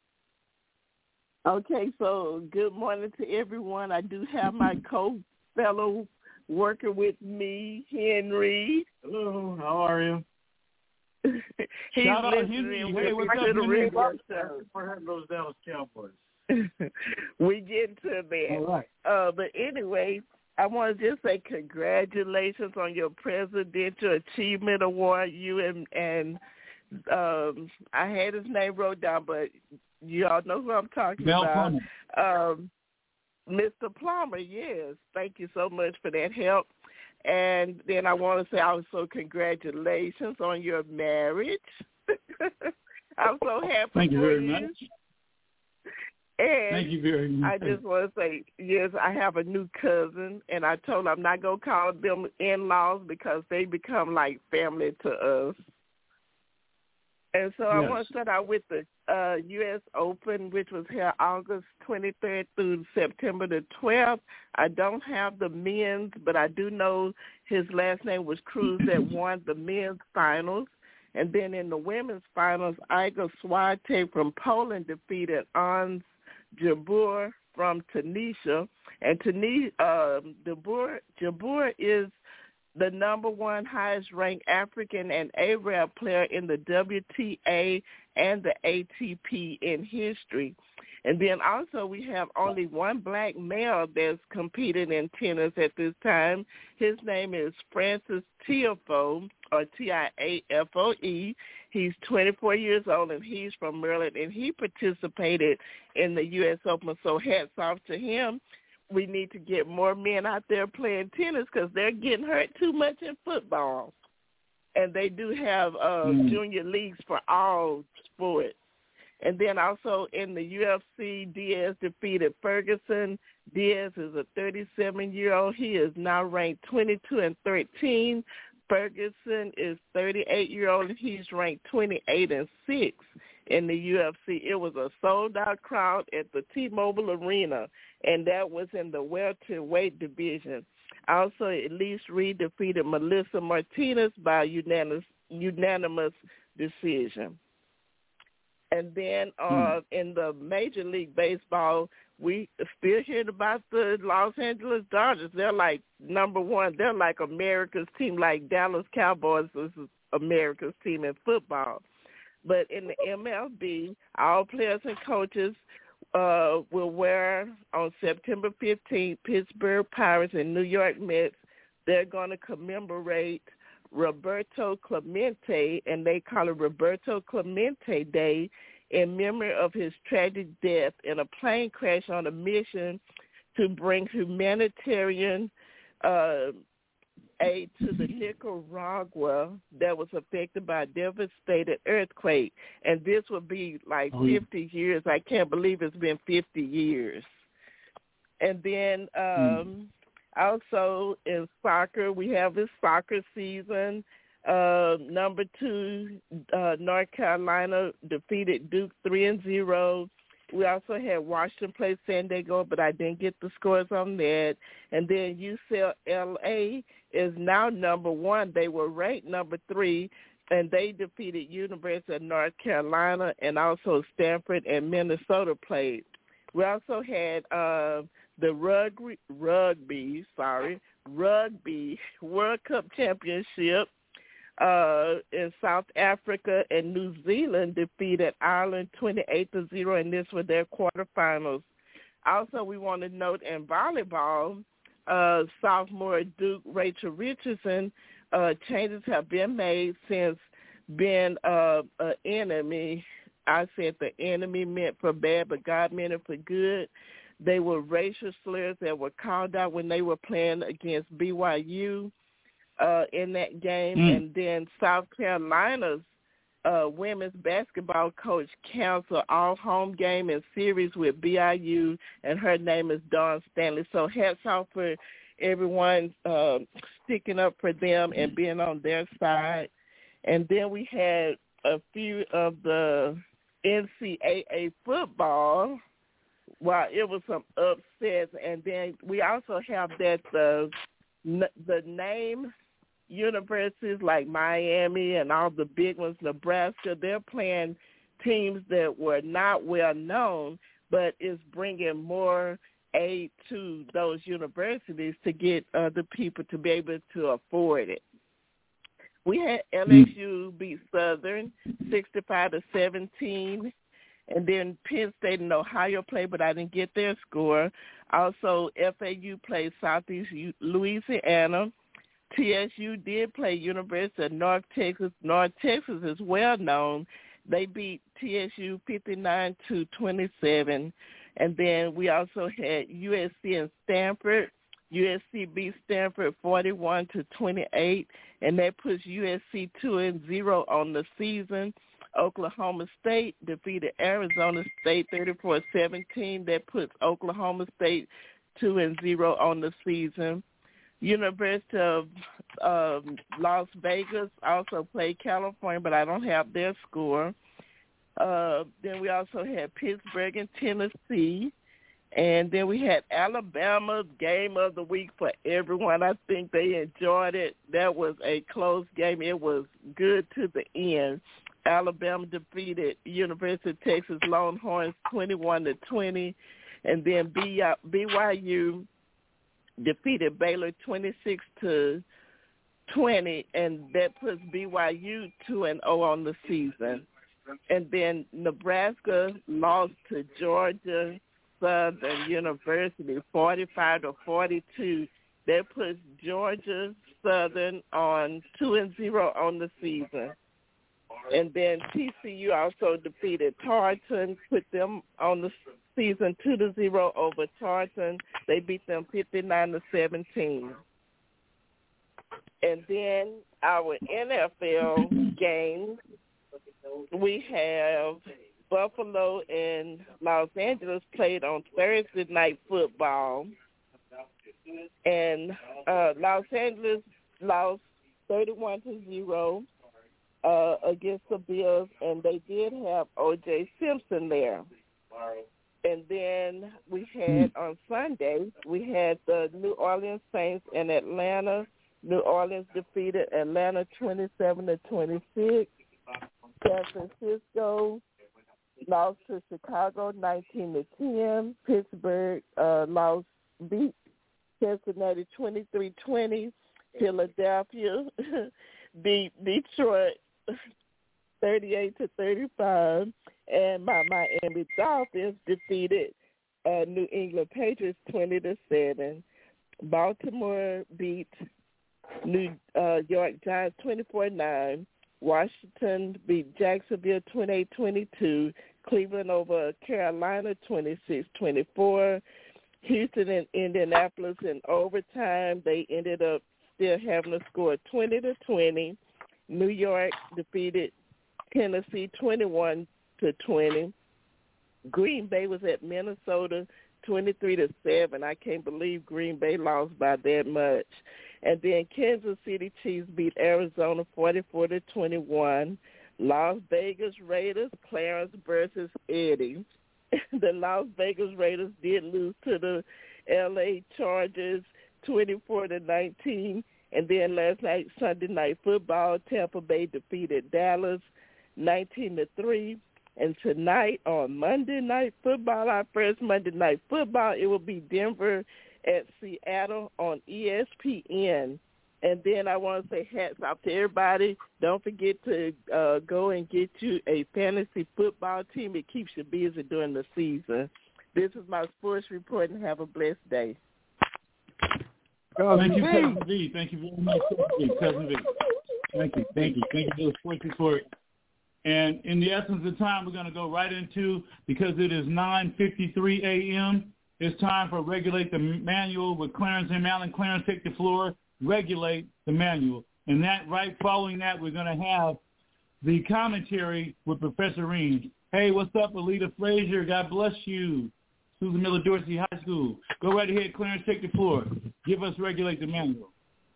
Okay, so good morning to everyone. I do have my co-fellow worker with me, Henry. Hello, how are you? He's Shout out listening. Henry. Hey, what's up, Henry? For those Dallas Cowboys. We get to that. All right. Uh, but anyway, I want to just say congratulations on your Presidential Achievement Award. You and, and um, I had his name wrote down, but you all know who I'm talking Mel about. Plummer. Um, Mister Plummer, yes. Thank you so much for that help. And then I want to say also congratulations on your marriage. I'm so happy Thank you for very you. much. And Thank you very much. I just want to say, yes, I have a new cousin, and I told her I'm not going to call them in-laws because they become like family to us. And so I Yes. want to start out with the uh, U S Open, which was held August twenty-third through September the twelfth. I don't have the men's, but I do know his last name was Cruz that won the men's finals. And then in the women's finals, Iga Swiatek from Poland defeated Ons Jabeur from Tunisia. And Tunisia, uh, Jabeur, Jabeur is the number one highest-ranked African and Arab player in the W T A and the A T P in history. And then also we have only one black male that's competed in tennis at this time. His name is Francis Tiafoe, or T I A F O E. He's twenty-four years old, and he's from Maryland, and he participated in the U S Open, so hats off to him. We need to get more men out there playing tennis because they're getting hurt too much in football. And they do have uh, mm. junior leagues for all sports. And then also in the U F C, Diaz defeated Ferguson. Diaz is a thirty-seven-year-old. He is now ranked twenty-two and thirteen. Ferguson is thirty-eight-year-old, and he's ranked twenty-eight and six in the U F C. It was a sold-out crowd at the T-Mobile Arena, and that was in the welterweight division. Also, Elise Reed defeated Melissa Martinez by unanimous, unanimous decision. And then uh, hmm. in the Major League Baseball, we still hearing about the Los Angeles Dodgers. They're like number one. They're like America's team, like Dallas Cowboys is America's team in football. But in the M L B, all players and coaches uh, will wear on September fifteenth, Pittsburgh Pirates and New York Mets. They're going to commemorate Roberto Clemente, and they call it Roberto Clemente Day, in memory of his tragic death in a plane crash on a mission to bring humanitarian uh, aid to the Nicaragua that was affected by a devastating earthquake. And this will be like oh, yeah. fifty years. I can't believe it's been fifty years. And then um, mm. also in soccer, we have this soccer season. Uh, number two, uh, North Carolina defeated Duke three and zero. We also had Washington play San Diego, but I didn't get the scores on that. And then U C L A is now number one. They were ranked number three, and they defeated University of North Carolina, and also Stanford and Minnesota played. We also had uh, the rugby, rugby, sorry, rugby World Cup Championship. Uh, in South Africa and New Zealand defeated Ireland twenty-eight to zero, and this were their quarterfinals. Also, we want to note in volleyball, uh, sophomore Duke Rachel Richardson, uh, changes have been made since being uh, an enemy. I said the enemy meant for bad, but God meant it for good. They were racial slurs that were called out when they were playing against B Y U. Uh, in that game, mm. and then South Carolina's uh, women's basketball coach canceled all home game and series with B I U, and her name is Dawn Stanley. So hats off for everyone uh, sticking up for them and being on their side. And then we had a few of the N C double A football. Well, it was some upsets, and then we also have that the the name universities like Miami and all the big ones, Nebraska, they're playing teams that were not well known, but is bringing more aid to those universities to get other people to be able to afford it. We had L S U beat Southern sixty-five to seventeen, and then Penn State and Ohio played, but I didn't get their score. Also, F A U played Southeast Louisiana. T S U did play University of North Texas. North Texas is well known. They beat T S U fifty-nine to twenty-seven. And then we also had U S C and Stanford. U S C beat Stanford forty-one to twenty-eight, and that puts U S C two and zero on the season. Oklahoma State defeated Arizona State thirty-four seventeen. That puts Oklahoma State two and zero on the season. University of um, Las Vegas also played California, but I don't have their score. Uh, then we also had Pittsburgh and Tennessee. And then we had Alabama's game of the week for everyone. I think they enjoyed it. That was a close game. It was good to the end. Alabama defeated University of Texas Longhorns twenty-one to twenty, and then B Y U defeated Baylor twenty-six to twenty, and that puts B Y U two and oh on the season. And then Nebraska lost to Georgia Southern University forty-five to forty-two. That puts Georgia Southern on two and zero on the season. And then T C U also defeated Tarleton, put them on the season two to zero over Tarleton. They beat them fifty-nine to seventeen. And then our N F L games, we have Buffalo and Los Angeles played on Thursday night football, and uh, Los Angeles lost thirty-one to zero uh, against the Bills, and they did have O J Simpson there. And then we had on Sunday, we had the New Orleans Saints and Atlanta. New Orleans defeated Atlanta twenty-seven to twenty-six. San Francisco lost to Chicago nineteen to ten. Pittsburgh uh, lost beat Cincinnati twenty-three twenty. Philadelphia beat Detroit thirty-eight to thirty-five, and my Miami Dolphins defeated uh, New England Patriots twenty to seven. Baltimore beat New uh, York Giants twenty-four nine. Washington beat Jacksonville twenty-eight twenty-two. Cleveland over Carolina twenty-six twenty-four. Houston and Indianapolis in overtime, they ended up still having to score twenty to twenty. New York defeated Tennessee twenty-one to twenty. Green Bay was at Minnesota twenty-three to seven. I can't believe Green Bay lost by that much. And then Kansas City Chiefs beat Arizona forty-four to twenty-one. Las Vegas Raiders, Clarence versus Eddie. The Las Vegas Raiders did lose to the L A Chargers twenty-four to nineteen. And then last night, Sunday Night Football, Tampa Bay defeated Dallas nineteen to three. And tonight on Monday Night Football, our first Monday Night Football, it will be Denver at Seattle on E S P N. And then I want to say hats off to everybody. Don't forget to uh, go and get you a fantasy football team. It keeps you busy during the season. This is my sports report, and have a blessed day. Thank you, Cousin V. Thank you very much, Cousin V. Thank you, thank you, thank you for the sports report. And in the essence of time, we're going to go right into, because it is nine fifty-three a.m., it's time for Regulate the Manual with Clarence M. Allen. Clarence, take the floor. Regulate the Manual. And that right following that, we're going to have the commentary with Professor Reams. Hey, what's up, Alita Frazier? God bless you. Susan Miller Dorsey High School. Go right ahead, Clarence, take the floor. Give us Regulate the Manual.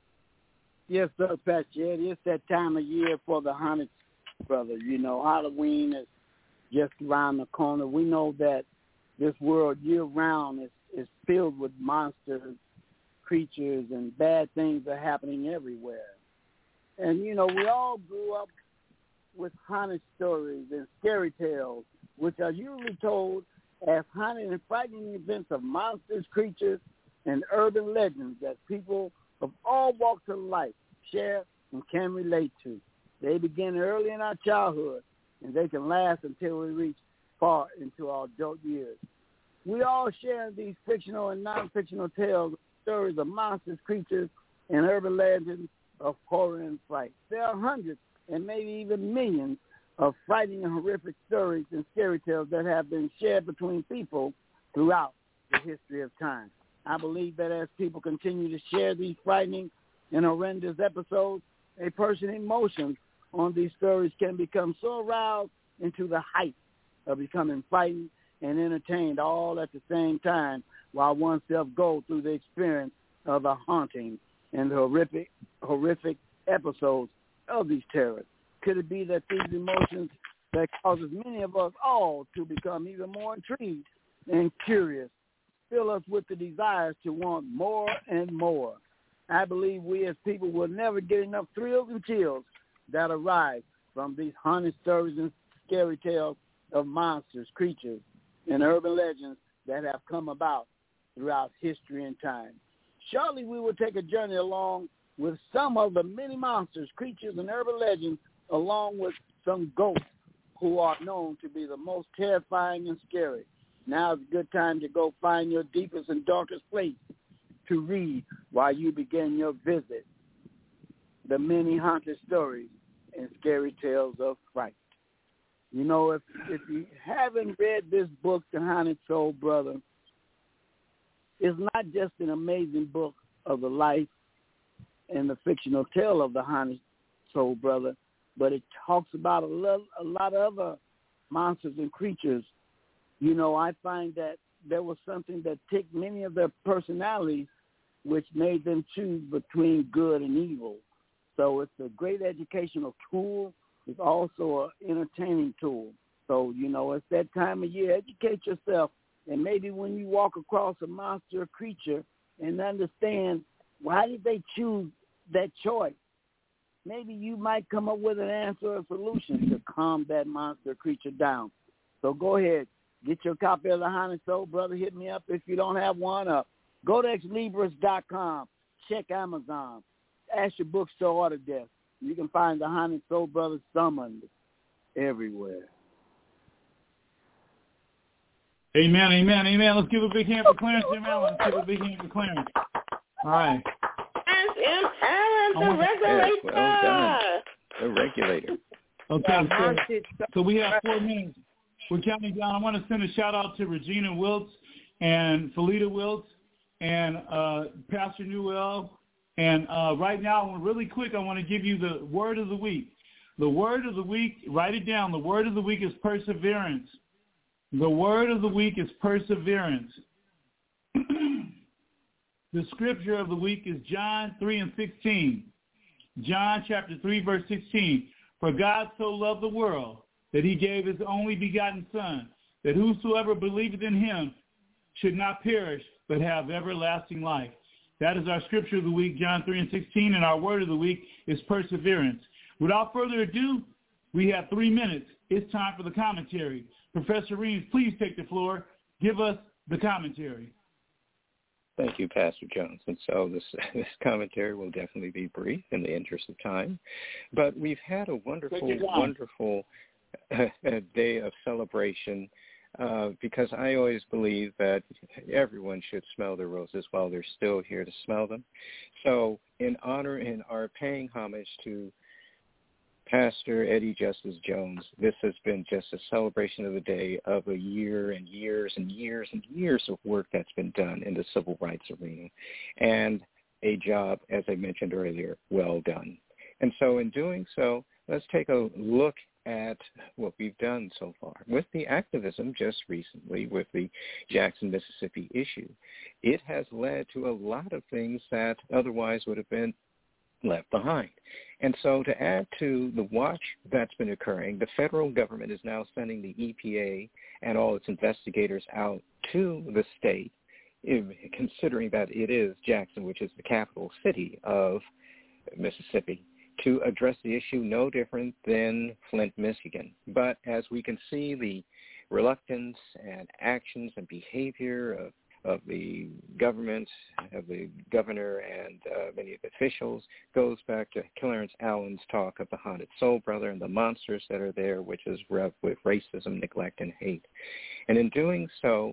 Yes, sir, Pastor Ed. It's that time of year for the haunted, brother. You know, Halloween is just around the corner. We know that this world year-round is, is filled with monsters, creatures, and bad things are happening everywhere. And, you know, we all grew up with haunted stories and scary tales, which are usually told as haunted and frightening events of monsters, creatures, and urban legends that people of all walks of life share and can relate to. They begin early in our childhood, and they can last until we reach far into our adult years. We all share these fictional and non-fictional tales, stories of monsters, creatures, and urban legends of horror and fright. There are hundreds and maybe even millions of frightening and horrific stories and scary tales that have been shared between people throughout the history of time. I believe that as people continue to share these frightening and horrendous episodes, a person's emotions on these stories can become so aroused into the height of becoming frightened and entertained all at the same time, while oneself go through the experience of the haunting and the horrific, horrific episodes of these terrors. Could it be that these emotions that causes many of us all to become even more intrigued and curious fill us with the desires to want more and more. I believe we as people will never get enough thrills and chills that arise from these haunted stories and scary tales of monsters, creatures, and urban legends that have come about throughout history and time. Shortly, we will take a journey along with some of the many monsters, creatures, and urban legends, along with some ghosts who are known to be the most terrifying and scary. Now is a good time to go find your deepest and darkest place to read while you begin your visit. The many haunted stories and scary tales of fright. You know, if if you haven't read this book, The Haunted Soul Brother, it's not just an amazing book of the life and the fictional tale of the Haunted Soul Brother, but it talks about a lot, a lot of other monsters and creatures. You know, I find that there was something that ticked many of their personalities, which made them choose between good and evil. So it's a great educational tool. It's also an entertaining tool. So, you know, it's that time of year. Educate yourself. And maybe when you walk across a monster or creature and understand why did they choose that choice, maybe you might come up with an answer or a solution to calm that monster or creature down. So go ahead. Get your copy of The Haunted Soul Brother. Hit me up if you don't have one. Or go to ex libris dot com. Check Amazon. Ask your bookstore order desk. You can find The Haunted Soul Brother summoned everywhere. Amen, amen, amen. Let's give a big hand for Clarence Jim Allen. Let's give a big hand for Clarence. All right. Clarence M. Allen, the regulator. Yes, well done. The regulator. Okay, so, so we have four minutes. We're counting down. I want to send a shout-out to Regina Wiltz and Felita Wiltz and uh, Pastor Newell. And uh, right now, really quick, I want to give you the word of the week. The word of the week, write it down. The word of the week is perseverance. The word of the week is perseverance. The scripture of the week is John three and sixteen. John chapter three, verse sixteen. For God so loved the world that he gave his only begotten Son, that whosoever believeth in him should not perish, but have everlasting life. That is our scripture of the week, John three and sixteen, and our word of the week is perseverance. Without further ado, we have three minutes. It's time for the commentary. Professor Reams, please take the floor. Give us the commentary. Thank you, Pastor Jones. And so this, this commentary will definitely be brief in the interest of time. But we've had a wonderful, wonderful uh, day of celebration uh, because I always believe that everyone should smell the roses while they're still here to smell them. So in honor and our paying homage to Pastor Eddie Justice Jones, this has been just a celebration of the day of a year and years and years and years of work that's been done in the civil rights arena, and a job, as I mentioned earlier, well done. And so in doing so, let's take a look at what we've done so far. With the activism just recently with the Jackson, Mississippi issue, it has led to a lot of things that otherwise would have been left behind. And so to add to the watch that's been occurring, the federal government is now sending the E P A and all its investigators out to the state, considering that it is Jackson, which is the capital city of Mississippi, to address the issue no different than Flint, Michigan. But as we can see, the reluctance and actions and behavior of of the government, of the governor and uh, many of the officials, goes back to Clarence Allen's talk of the Haunted Soul Brother and the monsters that are there, which is rev with racism, neglect, and hate. And in doing so,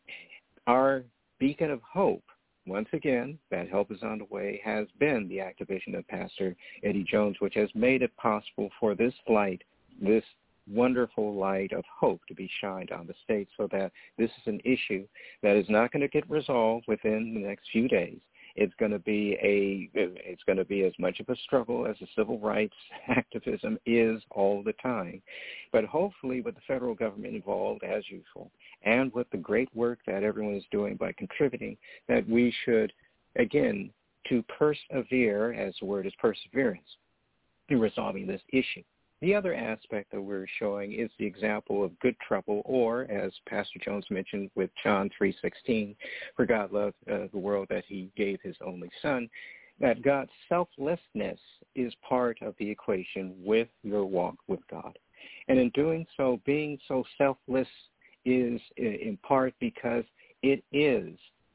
our beacon of hope, once again, that help is on the way, has been the activation of Pastor Eddie Jones, which has made it possible for this light, this wonderful light of hope to be shined on the state, so that this is an issue that is not going to get resolved within the next few days. It's going to be a it's going to be as much of a struggle as the civil rights activism is all the time. But hopefully with the federal government involved as usual, and with the great work that everyone is doing by contributing, that we should, again, to persevere, as the word is perseverance, in resolving this issue. The other aspect that we're showing is the example of good trouble, or as Pastor Jones mentioned with John three sixteen, for God loved uh, the world that he gave his only son, that God's selflessness is part of the equation with your walk with God. And in doing so, being so selfless is in part because it is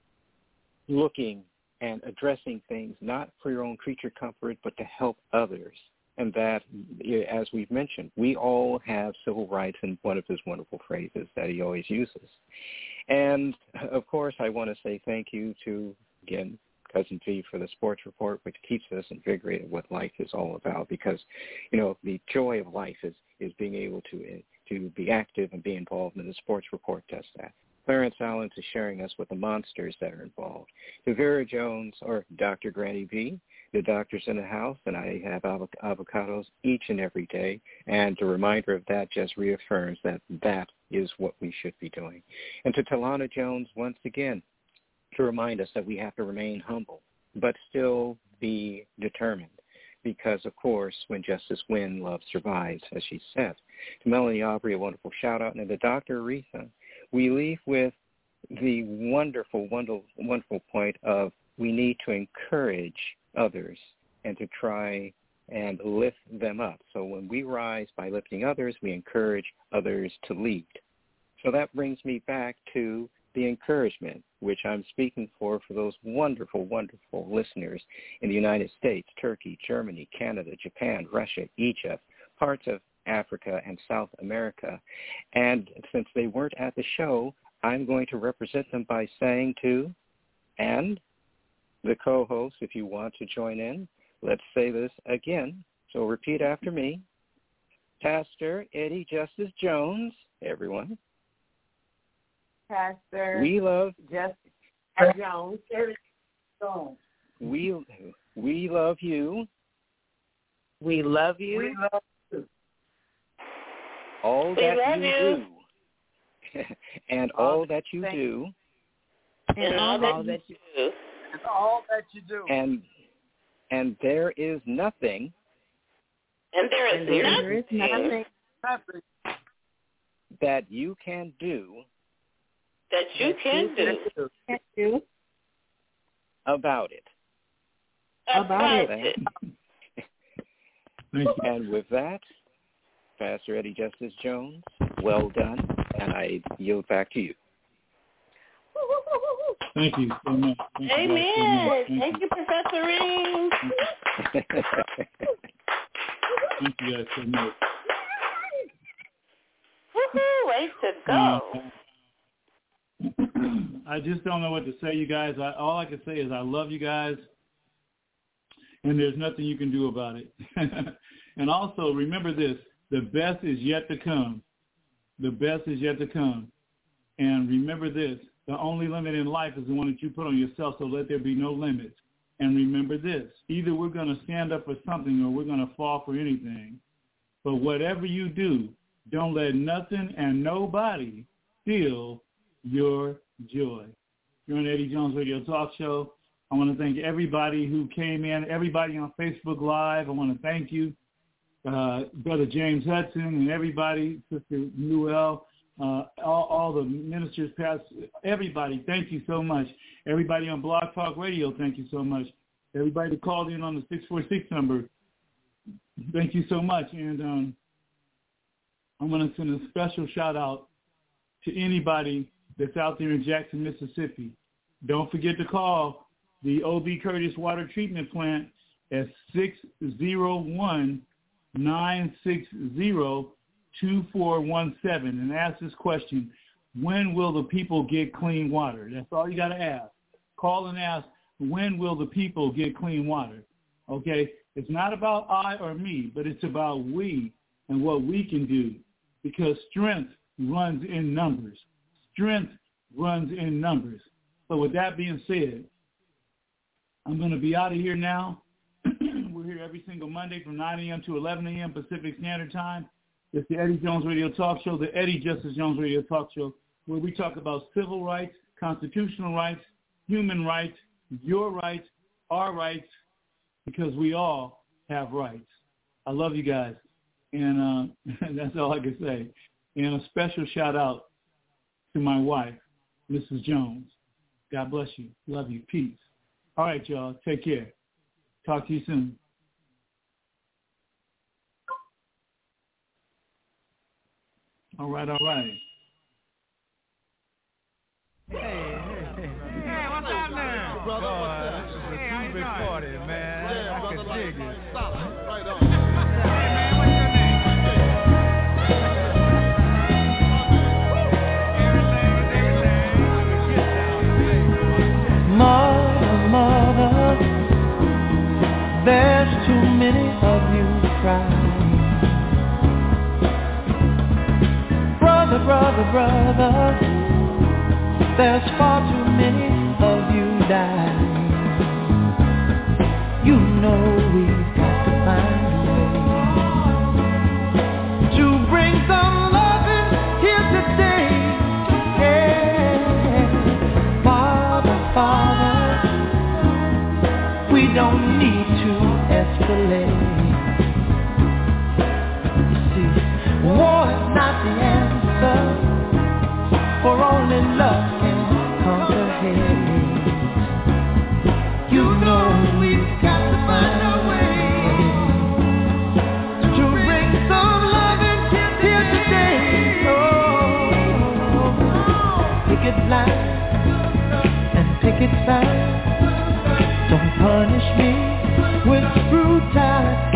looking and addressing things not for your own creature comfort, but to help others. And that, as we've mentioned, we all have civil rights in one of his wonderful phrases that he always uses. And, of course, I want to say thank you to, again, Cousin V for the sports report, which keeps us invigorated what life is all about, because, you know, the joy of life is, is being able to, to be active and be involved, and the sports report does that. Clarence Allen is sharing us with the monsters that are involved. To Vera Jones or Doctor Granny V, the doctor's in the house, and I have avo- avocados each and every day. And the reminder of that just reaffirms that that is what we should be doing. And to Talana Jones, once again, to remind us that we have to remain humble, but still be determined. Because, of course, when justice wins, love survives, as she said. To Melanie Aubrey, a wonderful shout-out. And to Doctor Aretha, we leave with the wonderful, wonderful, wonderful point of we need to encourage others and to try and lift them up. So when we rise by lifting others, we encourage others to lead. So that brings me back to the encouragement, which I'm speaking for for those wonderful, wonderful listeners in the United States, Turkey, Germany, Canada, Japan, Russia, Egypt, parts of Africa and South America. And since they weren't at the show, I'm going to represent them by saying to, and the co-host, if you want to join in, let's say this again. So repeat after me. Pastor Eddie Justice Jones, everyone. Pastor We love Justice Jones. We we love you. We love you. We love you. All We that love you, you. do. And all that you do. And all that, that you do. And all that you do. And and there is nothing. And there is, and there nothing, is nothing, nothing that you can do that you can do, Can do about it. about, About it. Thank you. And with that, Pastor Eddie Justice Jones, well done, and I yield back to you. Thank you so much. Thank you Amen. guys so much. Thank, Thank you, Professor Reeves. Thank you guys so much. Woohoo, way to go. Uh, I just don't know what to say, you guys. I, all I can say is I love you guys, and there's nothing you can do about it. And also, remember this, the best is yet to come. The best is yet to come. And remember this, the only limit in life is the one that you put on yourself, so let there be no limits. And remember this, either we're going to stand up for something or we're going to fall for anything. But whatever you do, don't let nothing and nobody steal your joy. You're on Eddie Jones Radio Talk Show. I want to thank everybody who came in, everybody on Facebook Live. I want to thank you, uh, Brother James Hudson and everybody, Sister Newell, uh, all, all the ministers, past, everybody, thank you so much. Everybody on Blog Talk Radio, thank you so much. Everybody that called in on the six four six number, thank you so much. And um, I'm going to send a special shout out to anybody that's out there in Jackson, Mississippi. Don't forget to call the O B Curtis Water Treatment Plant at six oh one, nine six zero, two four one seven and ask this question, when will the people get clean water? That's all you got to ask. Call and ask, when will the people get clean water? Okay? It's not about I or me, but it's about we and what we can do, because strength runs in numbers. Strength runs in numbers. So with that being said, I'm going to be out of here now. We're here every single Monday from nine a.m. to eleven a.m. Pacific Standard Time. It's the Eddie Jones Radio Talk Show, the Eddie Justice Jones Radio Talk Show, where we talk about civil rights, constitutional rights, human rights, your rights, our rights, because we all have rights. I love you guys. And uh, that's all I can say. And a special shout out to my wife, Missus Jones. God bless you. Love you. Peace. All right, y'all. Take care. Talk to you soon. All right, all right. Hey, hey, hey. Hey, what's up now? Brother, what's up? This is a hey, two-big party, man. Yeah, I brother, can dig it. Stop. Right on. Hey, man, what's your name? Mother, mother, there's too many of you crying. Brother, brother, brother, there's far too many of you dying. You know we've got to find a way to bring some loving here today. Yeah, Father, Father, we don't need to escalate. You see, war is not the answer, for only love can conquer hate. You know we've got to find a way to bring some loving here today. Oh, picket line and picket sign, don't punish me with brutality.